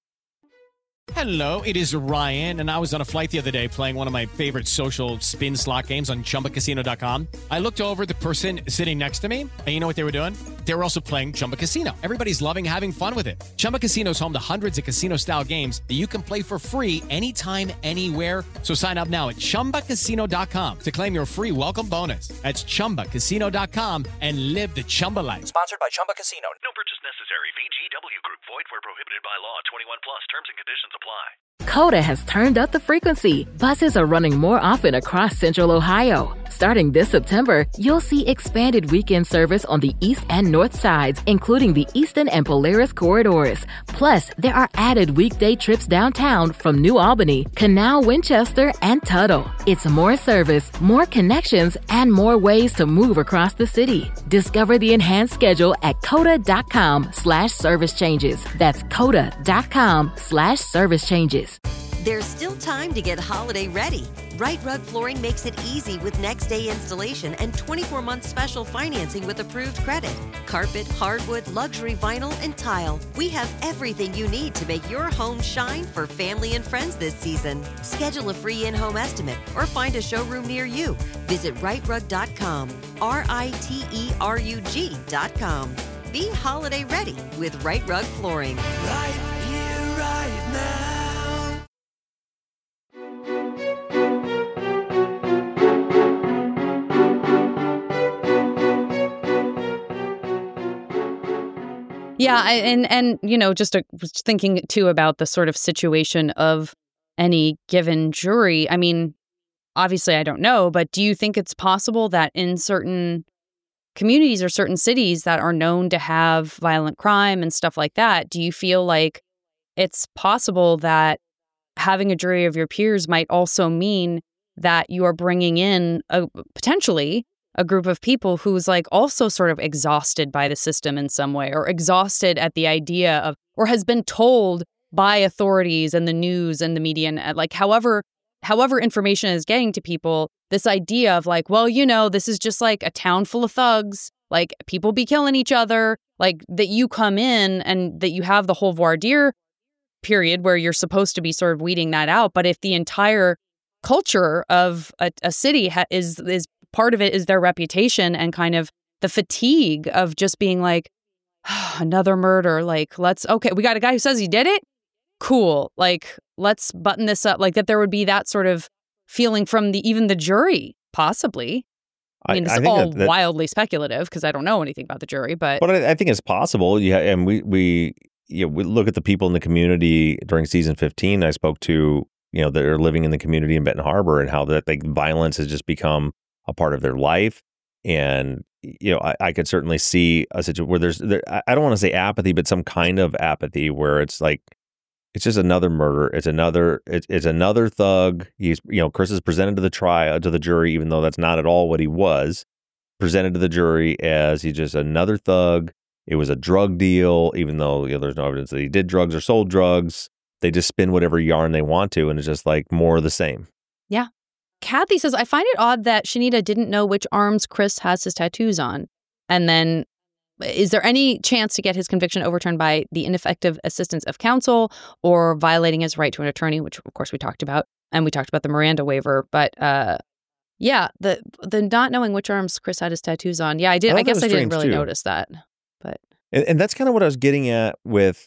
Speaker 10: Hello, it is Ryan, and I was on a flight the other day playing one of my favorite social spin slot games on Chumba Casino dot com. I looked over at the person sitting next to me, and you know what they were doing? They were also playing Chumba Casino. Everybody's loving having fun with it. Chumba Casino is home to hundreds of casino-style games that you can play for free anytime, anywhere. So sign up now at Chumba Casino dot com to claim your free welcome bonus. That's Chumba Casino dot com and live the Chumba life.
Speaker 8: Sponsored by Chumba Casino. No purchase necessary. V G W Group. Void where prohibited by law. twenty-one plus. Terms and conditions apply.
Speaker 1: Coda has turned up the frequency. Buses are running more often across Central Ohio. Starting this September, you'll see expanded weekend service on the east and north sides, including the Eastern and Polaris corridors. Plus, there are added weekday trips downtown from New Albany, Canal, Winchester, and Tuttle. It's more service, more connections, and more ways to move across the city. Discover the enhanced schedule at coda.com slash service changes. That's coda.com slash service changes.
Speaker 2: There's still time to get holiday ready. Right Rug Flooring makes it easy with next day installation and twenty-four month special financing with approved credit. Carpet, hardwood, luxury vinyl, and tile. We have everything you need to make your home shine for family and friends this season. Schedule a free in-home estimate or find a showroom near you. Visit right rug dot com, R I T E R U G dot com. Be holiday ready with Right Rug Flooring.
Speaker 11: Right here, right now.
Speaker 6: Yeah, I, and and you know, just a, just thinking too about the sort of situation of any given jury. I mean, obviously, I don't know, but do you think it's possible that in certain communities or certain cities that are known to have violent crime and stuff like that, do you feel like it's possible that having a jury of your peers might also mean that you are bringing in a potentially a group of people who's like also sort of exhausted by the system in some way, or exhausted at the idea of, or has been told by authorities and the news and the media and like however, however information is getting to people, this idea of like, well, you know, this is just like a town full of thugs, like people be killing each other, like that you come in and that you have the whole voir dire period where you're supposed to be sort of weeding that out. But if the entire culture of a, a city ha- is is part of it is their reputation and kind of the fatigue of just being like, oh, another murder. Like, let's, okay, we got a guy who says he did it. Cool. Like, let's button this up. Like that there would be that sort of feeling from the even the jury, possibly. I mean, this is all that, that, wildly speculative because I don't know anything about the jury, but.
Speaker 5: But I, I think it's possible. Yeah. And we, we, you know, we look at the people in the community during season fifteen. I spoke to, you know, that are living in the community in Benton Harbor and how that like, violence has just become a part of their life. And, you know, I, I could certainly see a situation where there's, there, I don't want to say apathy, but some kind of apathy where it's like, it's just another murder. It's another, it's, it's another thug. He's, you know, Chris is presented to the trial, to the jury, even though that's not at all what he was, presented to the jury as he's just another thug. It was a drug deal, even though, you know, there's no evidence that he did drugs or sold drugs. They just spin whatever yarn they want to, and it's just like more of the same.
Speaker 6: Yeah. Kathy says, I find it odd that Shanita didn't know which arms Chris has his tattoos on. And then is there any chance to get his conviction overturned by the ineffective assistance of counsel or violating his right to an attorney, which of course we talked about, and we talked about the Miranda waiver. But uh, yeah, the the not knowing which arms Chris had his tattoos on. Yeah, I did.
Speaker 5: I,
Speaker 6: I guess I didn't really
Speaker 5: too.
Speaker 6: notice that. But
Speaker 5: and, and that's kind of what I was getting at with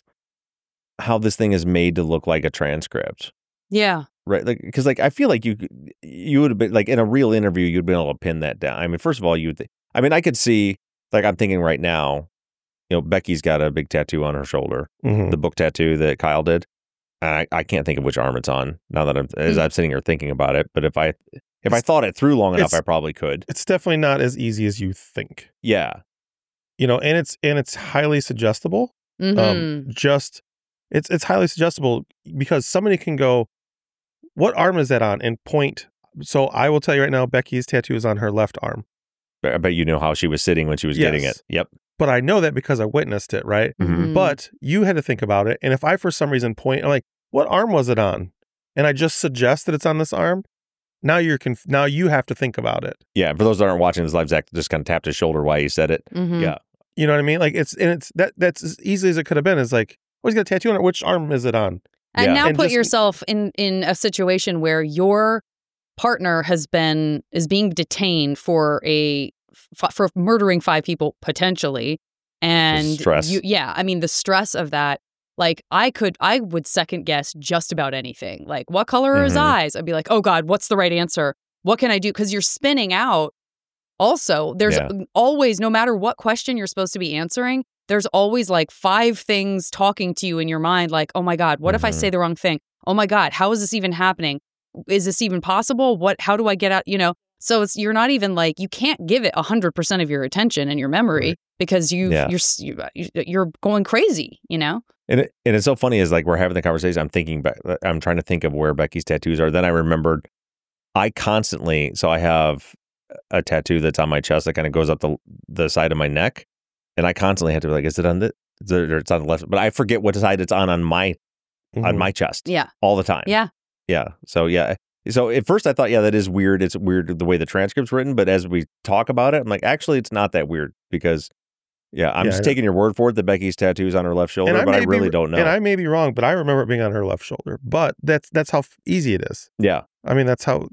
Speaker 5: how this thing is made to look like a transcript.
Speaker 6: Yeah.
Speaker 5: Right, like because like I feel like you you would have been like in a real interview you'd been able to pin that down. I mean, first of all, you th- I mean, I could see like I'm thinking right now, you know, Becky's got a big tattoo on her shoulder,
Speaker 4: Mhm.
Speaker 5: the book tattoo that Kyle did, and I, I can't think of which arm it's on now that I'm as I'm sitting here thinking about it. But if I if I thought it through long enough,
Speaker 4: it's-
Speaker 5: I probably could.
Speaker 4: It's definitely not as easy as you think.
Speaker 5: Yeah,
Speaker 4: You know, and it's and it's highly suggestible.
Speaker 6: mhm.
Speaker 4: Um, just it's it's highly suggestible because somebody can go, "What arm is that on?" and point. So I will tell you right now, Becky's tattoo is on her left arm.
Speaker 5: but I bet you know how she was sitting when she was getting it.
Speaker 4: Yes.
Speaker 5: Yep.
Speaker 4: But I know that because I witnessed it, right?
Speaker 5: Mhm.
Speaker 4: But you had to think about it. And if I, for some reason, point, I'm like, what arm was it on? And I just suggest that it's on this arm. Now you're conf- now you have to think about it.
Speaker 5: Yeah. For those that aren't watching this live, Zach just kind of tapped his shoulder while he said it.
Speaker 6: Mhm.
Speaker 5: Yeah.
Speaker 4: You know what I mean? Like it's and it's that that's as easy as it could have been. It's like, oh, he's got a tattoo on it. Which arm is it on?
Speaker 6: And
Speaker 5: Yeah.
Speaker 6: now
Speaker 4: And
Speaker 6: put
Speaker 4: just-
Speaker 6: yourself in in a situation where your partner has been is being detained for a f- for murdering five people potentially, and
Speaker 5: stress.
Speaker 6: You, yeah, I mean the stress of that. Like I could, I would second guess just about anything. Like what color are his
Speaker 5: Mhm.
Speaker 6: eyes? I'd be like, oh God, what's the right answer? What can I do? Because you're spinning out. Also, there's
Speaker 5: Yeah.
Speaker 6: always, no matter what question you're supposed to be answering, there's always like five things talking to you in your mind. Like, oh my God, what if I
Speaker 5: Mhm.
Speaker 6: say the wrong thing? Oh my God, how is this even happening? Is this even possible? What? How do I get out? You know. So it's you're not even like you can't give it a hundred percent of your attention and your memory
Speaker 4: Right.
Speaker 6: because you
Speaker 5: Yeah.
Speaker 6: you're s- you- you're going crazy. You know.
Speaker 5: And it, and it's so funny is like we're having the conversation. I'm thinking back. I'm trying to think of where Becky's tattoos are. Then I remembered I constantly. So I have a tattoo that's on my chest that kind of goes up the the side of my neck, and I constantly have to be like, is it on the? Is it, or it's on the left, but I forget what side it's on on my on
Speaker 4: Mhm.
Speaker 5: my chest.
Speaker 6: Yeah.
Speaker 5: all the time.
Speaker 6: Yeah.
Speaker 5: yeah. So yeah. So at first I thought, yeah, that is weird. It's weird the way the transcript's written, but as we talk about it, I'm like, actually, it's not that weird because. Yeah, I'm
Speaker 4: Yeah,
Speaker 5: just
Speaker 4: I know.
Speaker 5: taking your word for it that Becky's tattoo's on her left shoulder, but I
Speaker 4: may be-
Speaker 5: really don't know.
Speaker 4: And I may be wrong, but I remember it being on her left shoulder. But that's that's how f- easy it is.
Speaker 5: yeah.
Speaker 4: I mean, that's how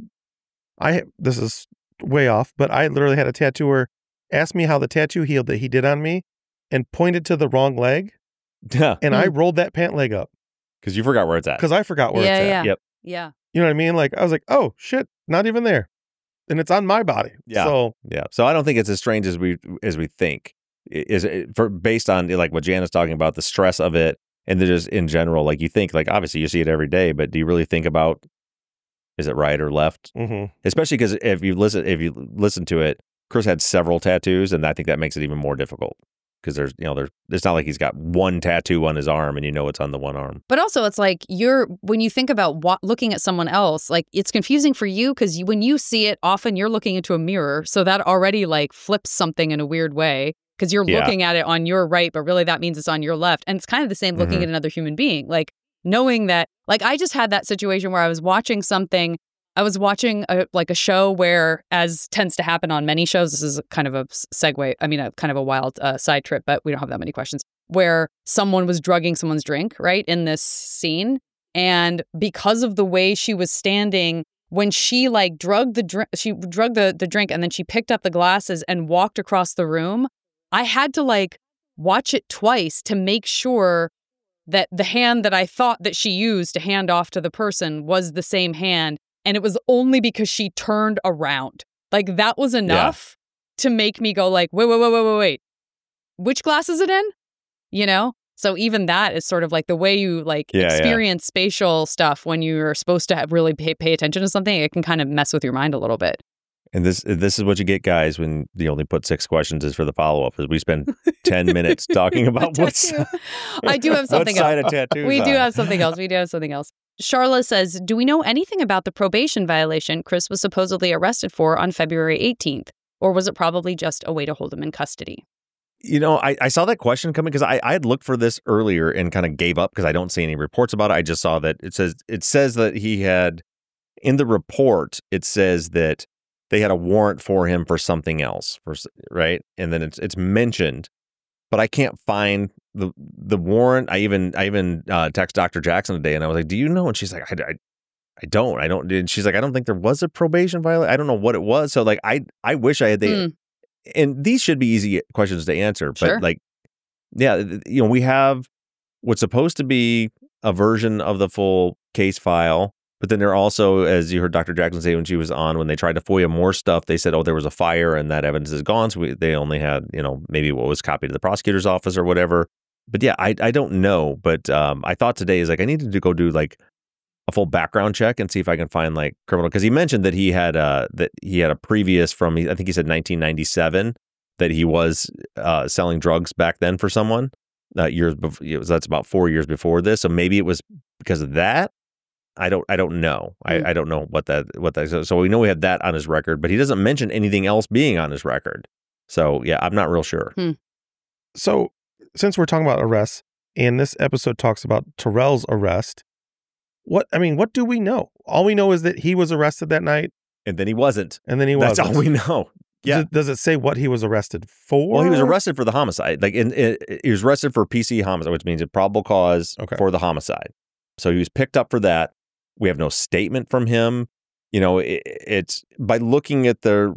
Speaker 4: I. This is way off, but I literally had a tattooer ask me how the tattoo healed that he did on me, and pointed to the wrong leg,
Speaker 5: Yeah.
Speaker 4: and I rolled that pant leg up
Speaker 5: Because you forgot where it's at.
Speaker 4: because I forgot where
Speaker 6: yeah.
Speaker 4: it's at.
Speaker 6: Yeah.
Speaker 5: Yep.
Speaker 6: Yeah.
Speaker 4: You know what I mean? Like I was like, oh shit, not even there, and it's on my body.
Speaker 5: Yeah.
Speaker 4: So
Speaker 5: Yeah. So I don't think it's as strange as we as we think. I- Is it for based on like what Jana's talking about, the stress of it, and then just in general, like you think like obviously you see it every day, but do you really think about is it right or left?
Speaker 4: mhm.
Speaker 5: Especially because if you listen if you listen to it, Chris had several tattoos, and I think that makes it even more difficult because there's you know there's it's not like he's got one tattoo on his arm and you know it's on the one arm.
Speaker 6: But also, it's like you're when you think about wa- looking at someone else, like it's confusing for you because you, when you see it, often you're looking into a mirror, so that already like flips something in a weird way because you're
Speaker 5: Yeah.
Speaker 6: looking at it on your right, but really that means it's on your left, and it's kind of the same looking
Speaker 5: Mhm.
Speaker 6: at another human being, like knowing that. Like I just had that situation where I was watching something. I was watching a, like a show where, as tends to happen on many shows, this is kind of a s- segue. I mean, a kind of a wild uh, side trip, but we don't have that many questions. Where someone was drugging someone's drink, right, in this scene, and because of the way she was standing, when she like drugged the drink, she drugged the the drink, and then she picked up the glasses and walked across the room. I had to like watch it twice to make sure that the hand that I thought that she used to hand off to the person was the same hand. And it was only because she turned around. Like that was enough to make me go like, wait, wait, wait, wait, wait, wait. Which glass is it in? You know? So even that is sort of like the way you like
Speaker 5: Yeah, yeah.
Speaker 6: experience spatial stuff when you're supposed to have really pay, pay attention to something. It can kind of mess with your mind a little bit.
Speaker 5: And this this is what you get, guys, when you only put six questions is for the follow up. Is we spend ten minutes talking about what's
Speaker 6: Tattoo. I do have something
Speaker 5: what side
Speaker 6: else.
Speaker 5: of tattoos.
Speaker 6: We do
Speaker 5: on.
Speaker 6: have something else. We do have something else. Charla says, do we know anything about the probation violation Chris was supposedly arrested for on February eighteenth? Or was it probably just a way to hold him in custody?
Speaker 5: You know, I, I saw that question coming because I, I had looked for this earlier and kind of gave up because I don't see any reports about it. I just saw that it says it says that he had in the report. It says that they had a warrant for him for something else, for s- right? And then it's it's mentioned but I can't find the the warrant. I even I even uh, text Doctor Jackson today, and I was like, "Do you know?" And she's like, "I, I, I don't. I don't." And she's like, "I don't think there was a probation violation. I don't know what it was." So like, I I wish I had the. Mm. And these should be easy questions to answer, but
Speaker 6: sure.
Speaker 5: like, yeah, you know, we have what's supposed to be a version of the full case file. But then there also, as you heard Doctor Jackson say when she was on, when they tried to FOIA more stuff, they said, oh, there was a fire and that evidence is gone. So we, they only had, you know, maybe what was copied to the prosecutor's office or whatever. But yeah, I I don't know. But um, I thought today is like, I needed to go do like a full background check and see if I can find like criminal. Because he mentioned that he had uh, that he had a previous from, I think he said nineteen ninety-seven, that he was uh, selling drugs back then for someone. Uh, years before, that's about four years before this. So maybe it was because of that. I don't. I don't know. Mm. I, I don't know what that. What that. So, so we know we have that on his record, but he doesn't mention anything else being on his record. So yeah, I'm not real sure.
Speaker 6: Hmm.
Speaker 4: So since we're talking about arrests, and this episode talks about Terrell's arrest, what I mean, what do we know? All we know is that he was arrested that night,
Speaker 5: and then he wasn't,
Speaker 4: and then he wasn't.
Speaker 5: That's all we know. Yeah.
Speaker 4: Does it, does it say what he was arrested for?
Speaker 5: Well, he was arrested for the homicide. Like in, in he was arrested for P C homicide, which means a probable cause
Speaker 4: okay.
Speaker 5: for the homicide. So he was picked up for that. We have no statement from him. You know, it, it's by looking at the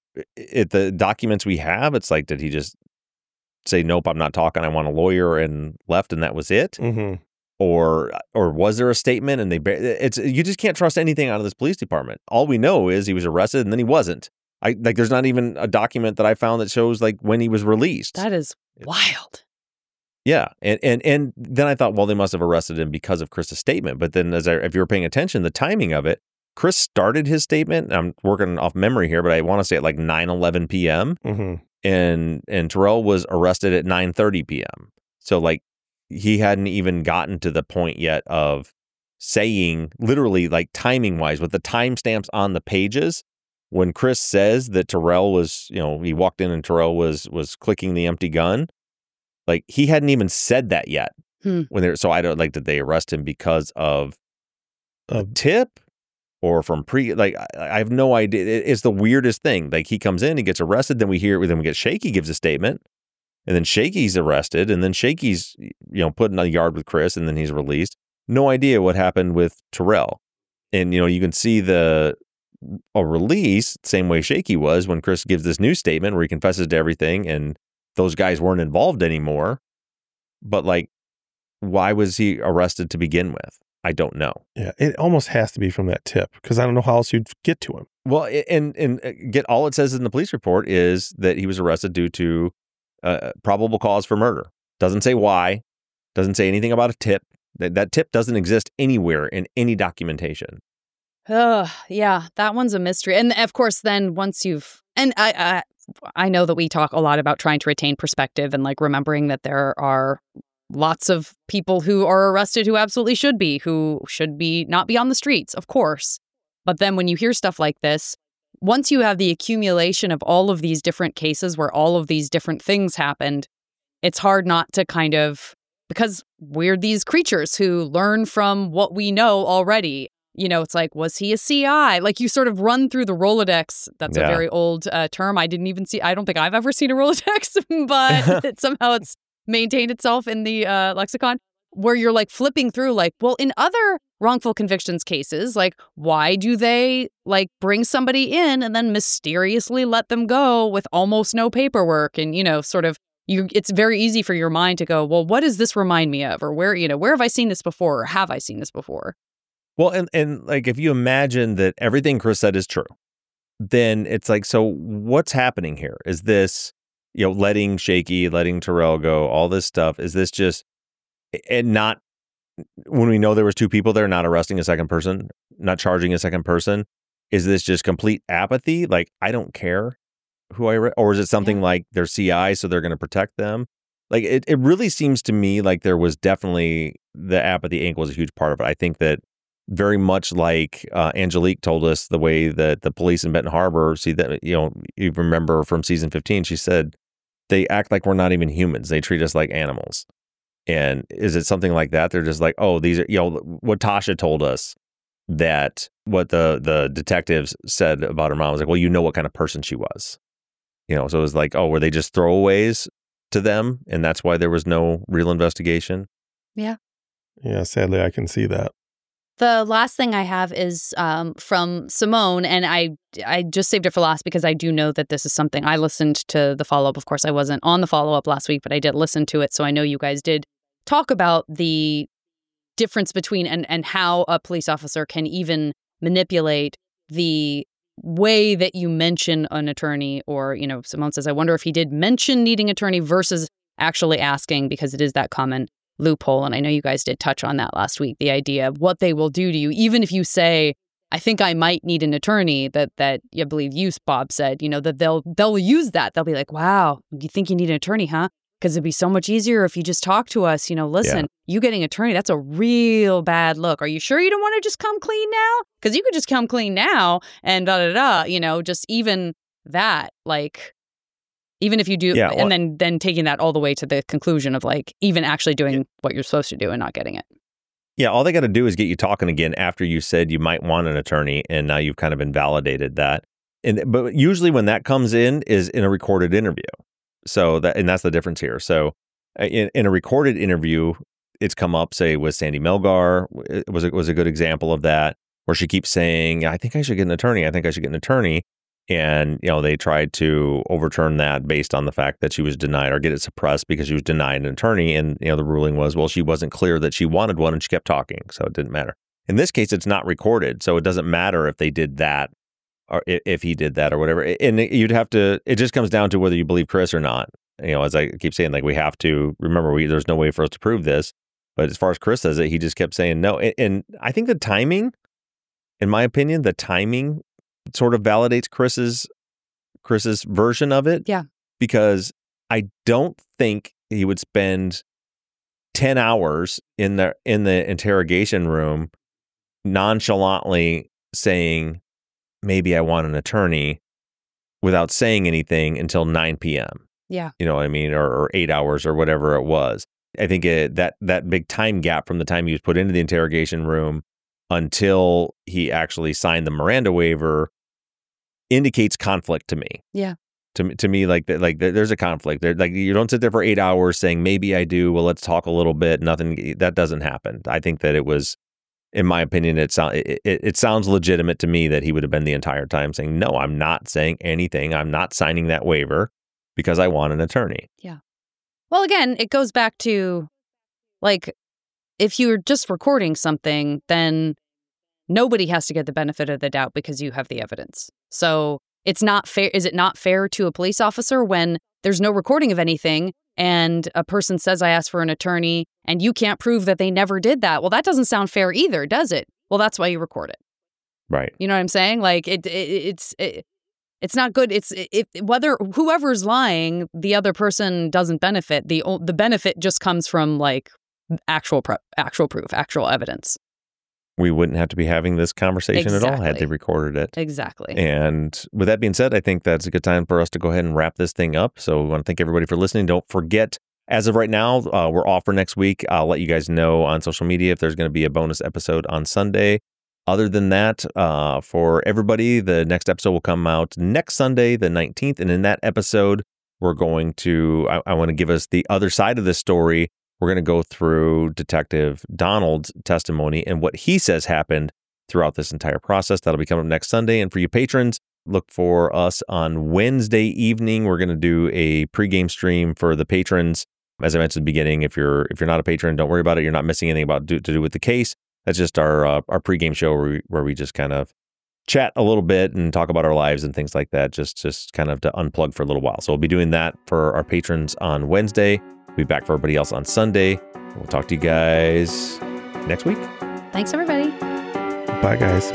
Speaker 5: at the documents we have, it's like, did he just say, nope, I'm not talking, I want a lawyer, and left, and that was it?
Speaker 4: Mm-hmm.
Speaker 5: Or or was there a statement? And they it's you just can't trust anything out of this police department. All we know is he was arrested and then he wasn't. I like there's not even a document that I found that shows like when he was released.
Speaker 6: That is wild.
Speaker 5: Yeah, and and and then I thought, well, they must have arrested him because of Chris's statement. But then, as I, if you were paying attention, the timing of it, Chris started his statement. I'm working off memory here, but I want to say at like nine eleven p.m.
Speaker 4: Mm-hmm.
Speaker 5: and and Terrell was arrested at nine thirty p.m. So like he hadn't even gotten to the point yet of saying, literally, like timing wise, with the timestamps on the pages. When Chris says that Terrell was, you know, he walked in and Terrell was was clicking the empty gun. Like he hadn't even said that yet.
Speaker 6: Hmm.
Speaker 5: When they so I don't like did they arrest him because of a tip or from pre like I, I have no idea. It, it's the weirdest thing. Like he comes in, he gets arrested, then we hear then we get Shaky gives a statement, and then Shaky's arrested, and then Shaky's you know put in the yard with Chris, and then he's released. No idea what happened with Terrell, and you know you can see the a release same way Shaky was when Chris gives this new statement where he confesses to everything and those guys weren't involved anymore. But like, why was he arrested to begin with? I don't know.
Speaker 4: Yeah, it almost has to be from that tip because I don't know how else you'd get to him.
Speaker 5: Well, and and get all it says in the police report is that he was arrested due to uh, probable cause for murder. Doesn't say why. Doesn't say anything about a tip. That that tip doesn't exist anywhere in any documentation.
Speaker 6: Oh, yeah, that one's a mystery. And of course, then once you've and I. I I know that we talk a lot about trying to retain perspective and like remembering that there are lots of people who are arrested who absolutely should be, who should be not be on the streets, of course. But then when you hear stuff like this, once you have the accumulation of all of these different cases where all of these different things happened, it's hard not to kind of, because we're these creatures who learn from what we know already. You know, it's like, was he a C I? Like you sort of run through the Rolodex. That's yeah. a very old uh, term. I didn't even see, I don't think I've ever seen a Rolodex, but it, somehow it's maintained itself in the uh, lexicon where you're like flipping through like, well, in other wrongful convictions cases, like why do they like bring somebody in and then mysteriously let them go with almost no paperwork? And, you know, sort of you, it's very easy for your mind to go, well, what does this remind me of? Or where, you know, where have I seen this before? Or have I seen this before?
Speaker 5: Well, and, and like if you imagine that everything Chris said is true, then it's like, so what's happening here? Is this, you know, letting Shaky, letting Terrell go, all this stuff? Is this just, and not, when we know there was two people there, not arresting a second person, not charging a second person? Is this just complete apathy? Like, I don't care who I, re- or is it something yeah. like they're C I, so they're going to protect them? Like, it, it really seems to me like there was definitely, the apathy angle was a huge part of it. I think that very much like uh, Angelique told us the way that the police in Benton Harbor see that, you know, you remember from season fifteen, she said, they act like we're not even humans. They treat us like animals. And is it something like that? They're just like, oh, these are, you know, what Tasha told us, that what the, the detectives said about her mom was like, well, you know what kind of person she was. You know, so it was like, oh, were they just throwaways? to them, and that's why there was no real investigation.
Speaker 6: Yeah.
Speaker 4: Yeah, sadly, I can see that.
Speaker 6: The last thing I have is um, from Simone, and I I just saved it for last because I do know that this is something I listened to the follow-up. Of course, I wasn't on the follow-up last week, but I did listen to it, so I know you guys did talk about the difference between and, and how a police officer can even manipulate the way that you mention an attorney, or, you know, Simone says, I wonder if he did mention needing attorney versus actually asking, because it is that common loophole. And I know you guys did touch on that last week, the idea of what they will do to you, even if you say, I think I might need an attorney, that that I believe you, Bob, said, you know, that they'll they'll use that. They'll be like, wow, you think you need an attorney, huh? Because it'd be so much easier if you just talk to us. You know, listen, yeah. you getting an attorney, that's a real bad look. Are you sure you don't want to just come clean now? Because you could just come clean now and da da da, you know, just even that, like, even if you do, yeah, well, and then then taking that all the way to the conclusion of like even actually doing yeah. what you're supposed to do and not getting it.
Speaker 5: Yeah, all they got to do is get you talking again after you said you might want an attorney, and now you've kind of invalidated that. And but usually when that comes in is in a recorded interview. So that, and that's the difference here. So in, in a recorded interview, it's come up, say, with Sandy Melgar, it was, it was a good example of that, where she keeps saying, I think I should get an attorney. I think I should get an attorney. And, you know, they tried to overturn that based on the fact that she was denied, or get it suppressed because she was denied an attorney. And, you know, the ruling was, well, she wasn't clear that she wanted one and she kept talking. So it didn't matter. In this case, it's not recorded. So it doesn't matter if they did that, or if he did that or whatever. And you'd have to, it just comes down to whether you believe Chris or not. You know, as I keep saying, like, we have to remember, we there's no way for us to prove this. But as far as Chris says it, he just kept saying no. And, and I think the timing, in my opinion, the timing sort of validates Chris's Chris's version of it.
Speaker 6: Yeah.
Speaker 5: Because I don't think he would spend ten hours in the in the interrogation room nonchalantly saying, maybe I want an attorney, without saying anything until nine p.m.
Speaker 6: Yeah.
Speaker 5: You know what I mean? Or, or eight hours or whatever it was. I think it, that that big time gap from the time he was put into the interrogation room until he actually signed the Miranda waiver indicates conflict to me.
Speaker 6: Yeah.
Speaker 5: To, to me, like, like there's a conflict there. Like, you don't sit there for eight hours saying, maybe I do. Well, let's talk a little bit. Nothing, that doesn't happen. I think that it was, in my opinion, it, sound, it, it, it sounds legitimate to me that he would have been the entire time saying, no, I'm not saying anything. I'm not signing that waiver because I want an attorney.
Speaker 6: Yeah. Well, again, it goes back to, like, if you're just recording something, then nobody has to get the benefit of the doubt because you have the evidence. So it's not fair. Is it not fair to a police officer when there's no recording of anything and a person says, I asked for an attorney, and you can't prove that they never did that? Well, that doesn't sound fair either, does it? Well, that's why you record it.
Speaker 5: Right.
Speaker 6: You know what I'm saying? Like, it, it it's it, it's not good. It's if whether whoever's lying, the other person doesn't benefit. The the benefit just comes from, like, actual pro- actual proof, actual evidence.
Speaker 5: We wouldn't have to be having this conversation
Speaker 6: exactly.
Speaker 5: at all had they recorded it.
Speaker 6: Exactly.
Speaker 5: And with that being said, I think that's a good time for us to go ahead and wrap this thing up. So we want to thank everybody for listening. Don't forget, as of right now, uh, we're off for next week. I'll let you guys know on social media if there's going to be a bonus episode on Sunday. Other than that, uh, for everybody, the next episode will come out next Sunday, the nineteenth. And in that episode, we're going to, I, I want to give us the other side of this story. We're going to go through Detective Donald's testimony and what he says happened throughout this entire process. That'll be coming up next Sunday. And for you patrons, look for us on Wednesday evening. We're going to do a pregame stream for the patrons. As I mentioned at the beginning, if you're if you're not a patron, don't worry about it. You're not missing anything about do, to do with the case. That's just our uh, our pregame show where we, where we just kind of chat a little bit and talk about our lives and things like that. Just just kind of to unplug for a little while. So we'll be doing that for our patrons on Wednesday. We'll be back for everybody else on Sunday. We'll talk to you guys next week.
Speaker 6: Thanks, everybody.
Speaker 4: Bye, guys.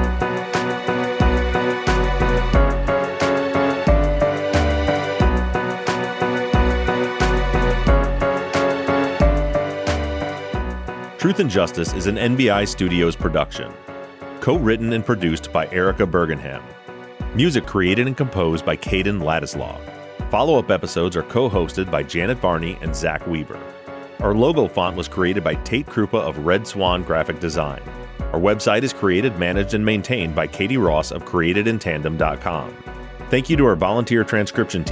Speaker 5: Truth and Justice is an N B I Studios production. Co-written and produced by Erica Bergenham. Music created and composed by Caden Ladislaw. Follow-up episodes are co-hosted by Janet Varney and Zach Weaver. Our logo font was created by Tate Krupa of Red Swan Graphic Design. Our website is created, managed, and maintained by Katie Ross of created in tandem dot com. Thank you to our volunteer transcription team,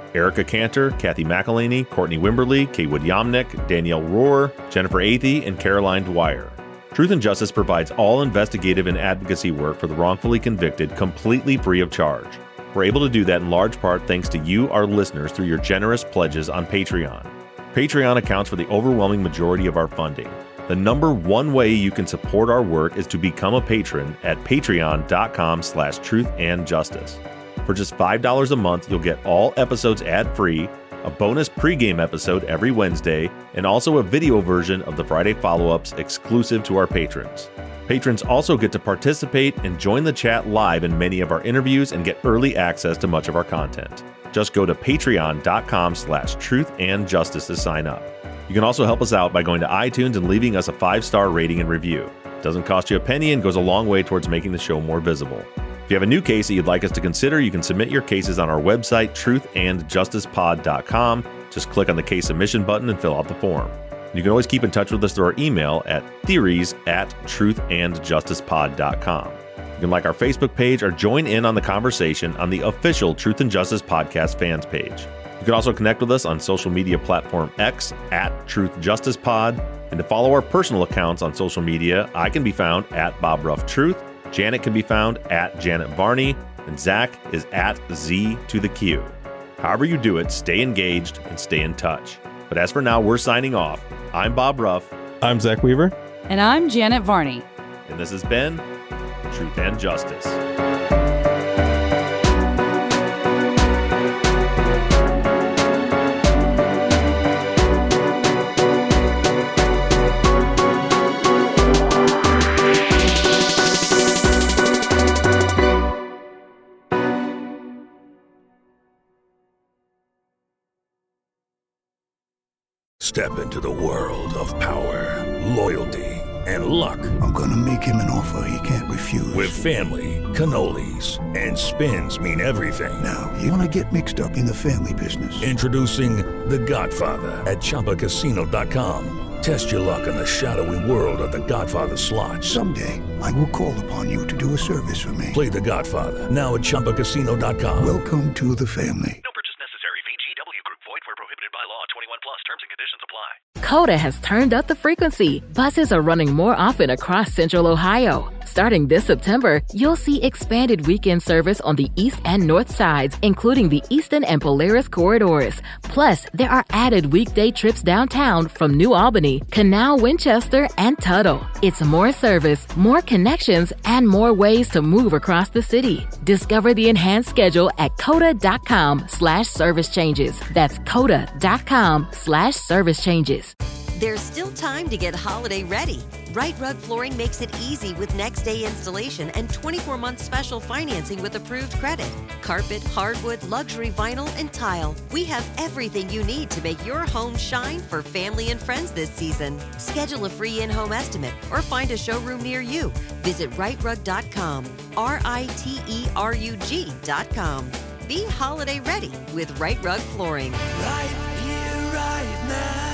Speaker 5: Erica Cantor, Kathy McElhaney, Courtney Wimberly, Kaywood Yomnick, Danielle Rohr, Jennifer Athey, and Caroline Dwyer. Truth and Justice provides all investigative and advocacy work for the wrongfully convicted completely free of charge. We're able to do that in large part thanks to you, our listeners, through your generous pledges on Patreon. Patreon accounts for the overwhelming majority of our funding. The number one way you can support our work is to become a patron at patreon.com slash truth and justice. For just five dollars a month, you'll get all episodes ad-free, a bonus pregame episode every Wednesday, and also a video version of the Friday follow-ups exclusive to our patrons. Patrons also get to participate and join the chat live in many of our interviews and get early access to much of our content. Just go to patreon.com slash truth and justice to sign up. You can also help us out by going to iTunes and leaving us a five-star rating and review. It doesn't cost you a penny and goes a long way towards making the show more visible. If you have a new case that you'd like us to consider, you can submit your cases on our website, truth and justice pod dot com. Just click on the case submission button and fill out the form. You can always keep in touch with us through our email at theories at truth and justice pod dot com. You can like our Facebook page or join in on the conversation on the official Truth and Justice Podcast fans page. You can also connect with us on social media platform X at Truth Justice Pod. And to follow our personal accounts on social media, I can be found at Bob Ruff Truth, Janet can be found at Janet Varney, and Zach is at Z to the Q. However you do it, stay engaged and stay in touch. But as for now, we're signing off. I'm Bob Ruff.
Speaker 4: I'm Zach Weaver.
Speaker 6: And I'm Janet Varney.
Speaker 5: And this has been Truth and Justice.
Speaker 3: Step into the world of power, loyalty, and luck.
Speaker 7: I'm gonna make him an offer he can't refuse.
Speaker 3: With family, cannolis, and spins mean everything.
Speaker 7: Now, you wanna get mixed up in the family business.
Speaker 3: Introducing The Godfather at Chumba Casino dot com. Test your luck in the shadowy world of The Godfather slot.
Speaker 7: Someday, I will call upon you to do a service for me.
Speaker 3: Play The Godfather now at Chumba Casino dot com.
Speaker 7: Welcome to the family.
Speaker 8: No purchase necessary. V G W Group. Void where prohibited by law. twenty-one plus. Terms and conditions apply.
Speaker 1: Coda has turned up the frequency. Buses are running more often across Central Ohio. Starting this September, you'll see expanded weekend service on the east and north sides, including the Eastern and Polaris corridors. Plus, there are added weekday trips downtown from New Albany, Canal, Winchester, and Tuttle. It's more service, more connections, and more ways to move across the city. Discover the enhanced schedule at coda.com slash service changes. That's coda.com slash service changes.
Speaker 2: There's still time to get holiday ready. Right Rug Flooring makes it easy with next day installation and twenty-four month special financing with approved credit. Carpet, hardwood, luxury vinyl, and tile. We have everything you need to make your home shine for family and friends this season. Schedule a free in-home estimate or find a showroom near you. Visit right rug dot com, R I T E R U G dot com. Be holiday ready with Right Rug Flooring.
Speaker 11: Right here, right now.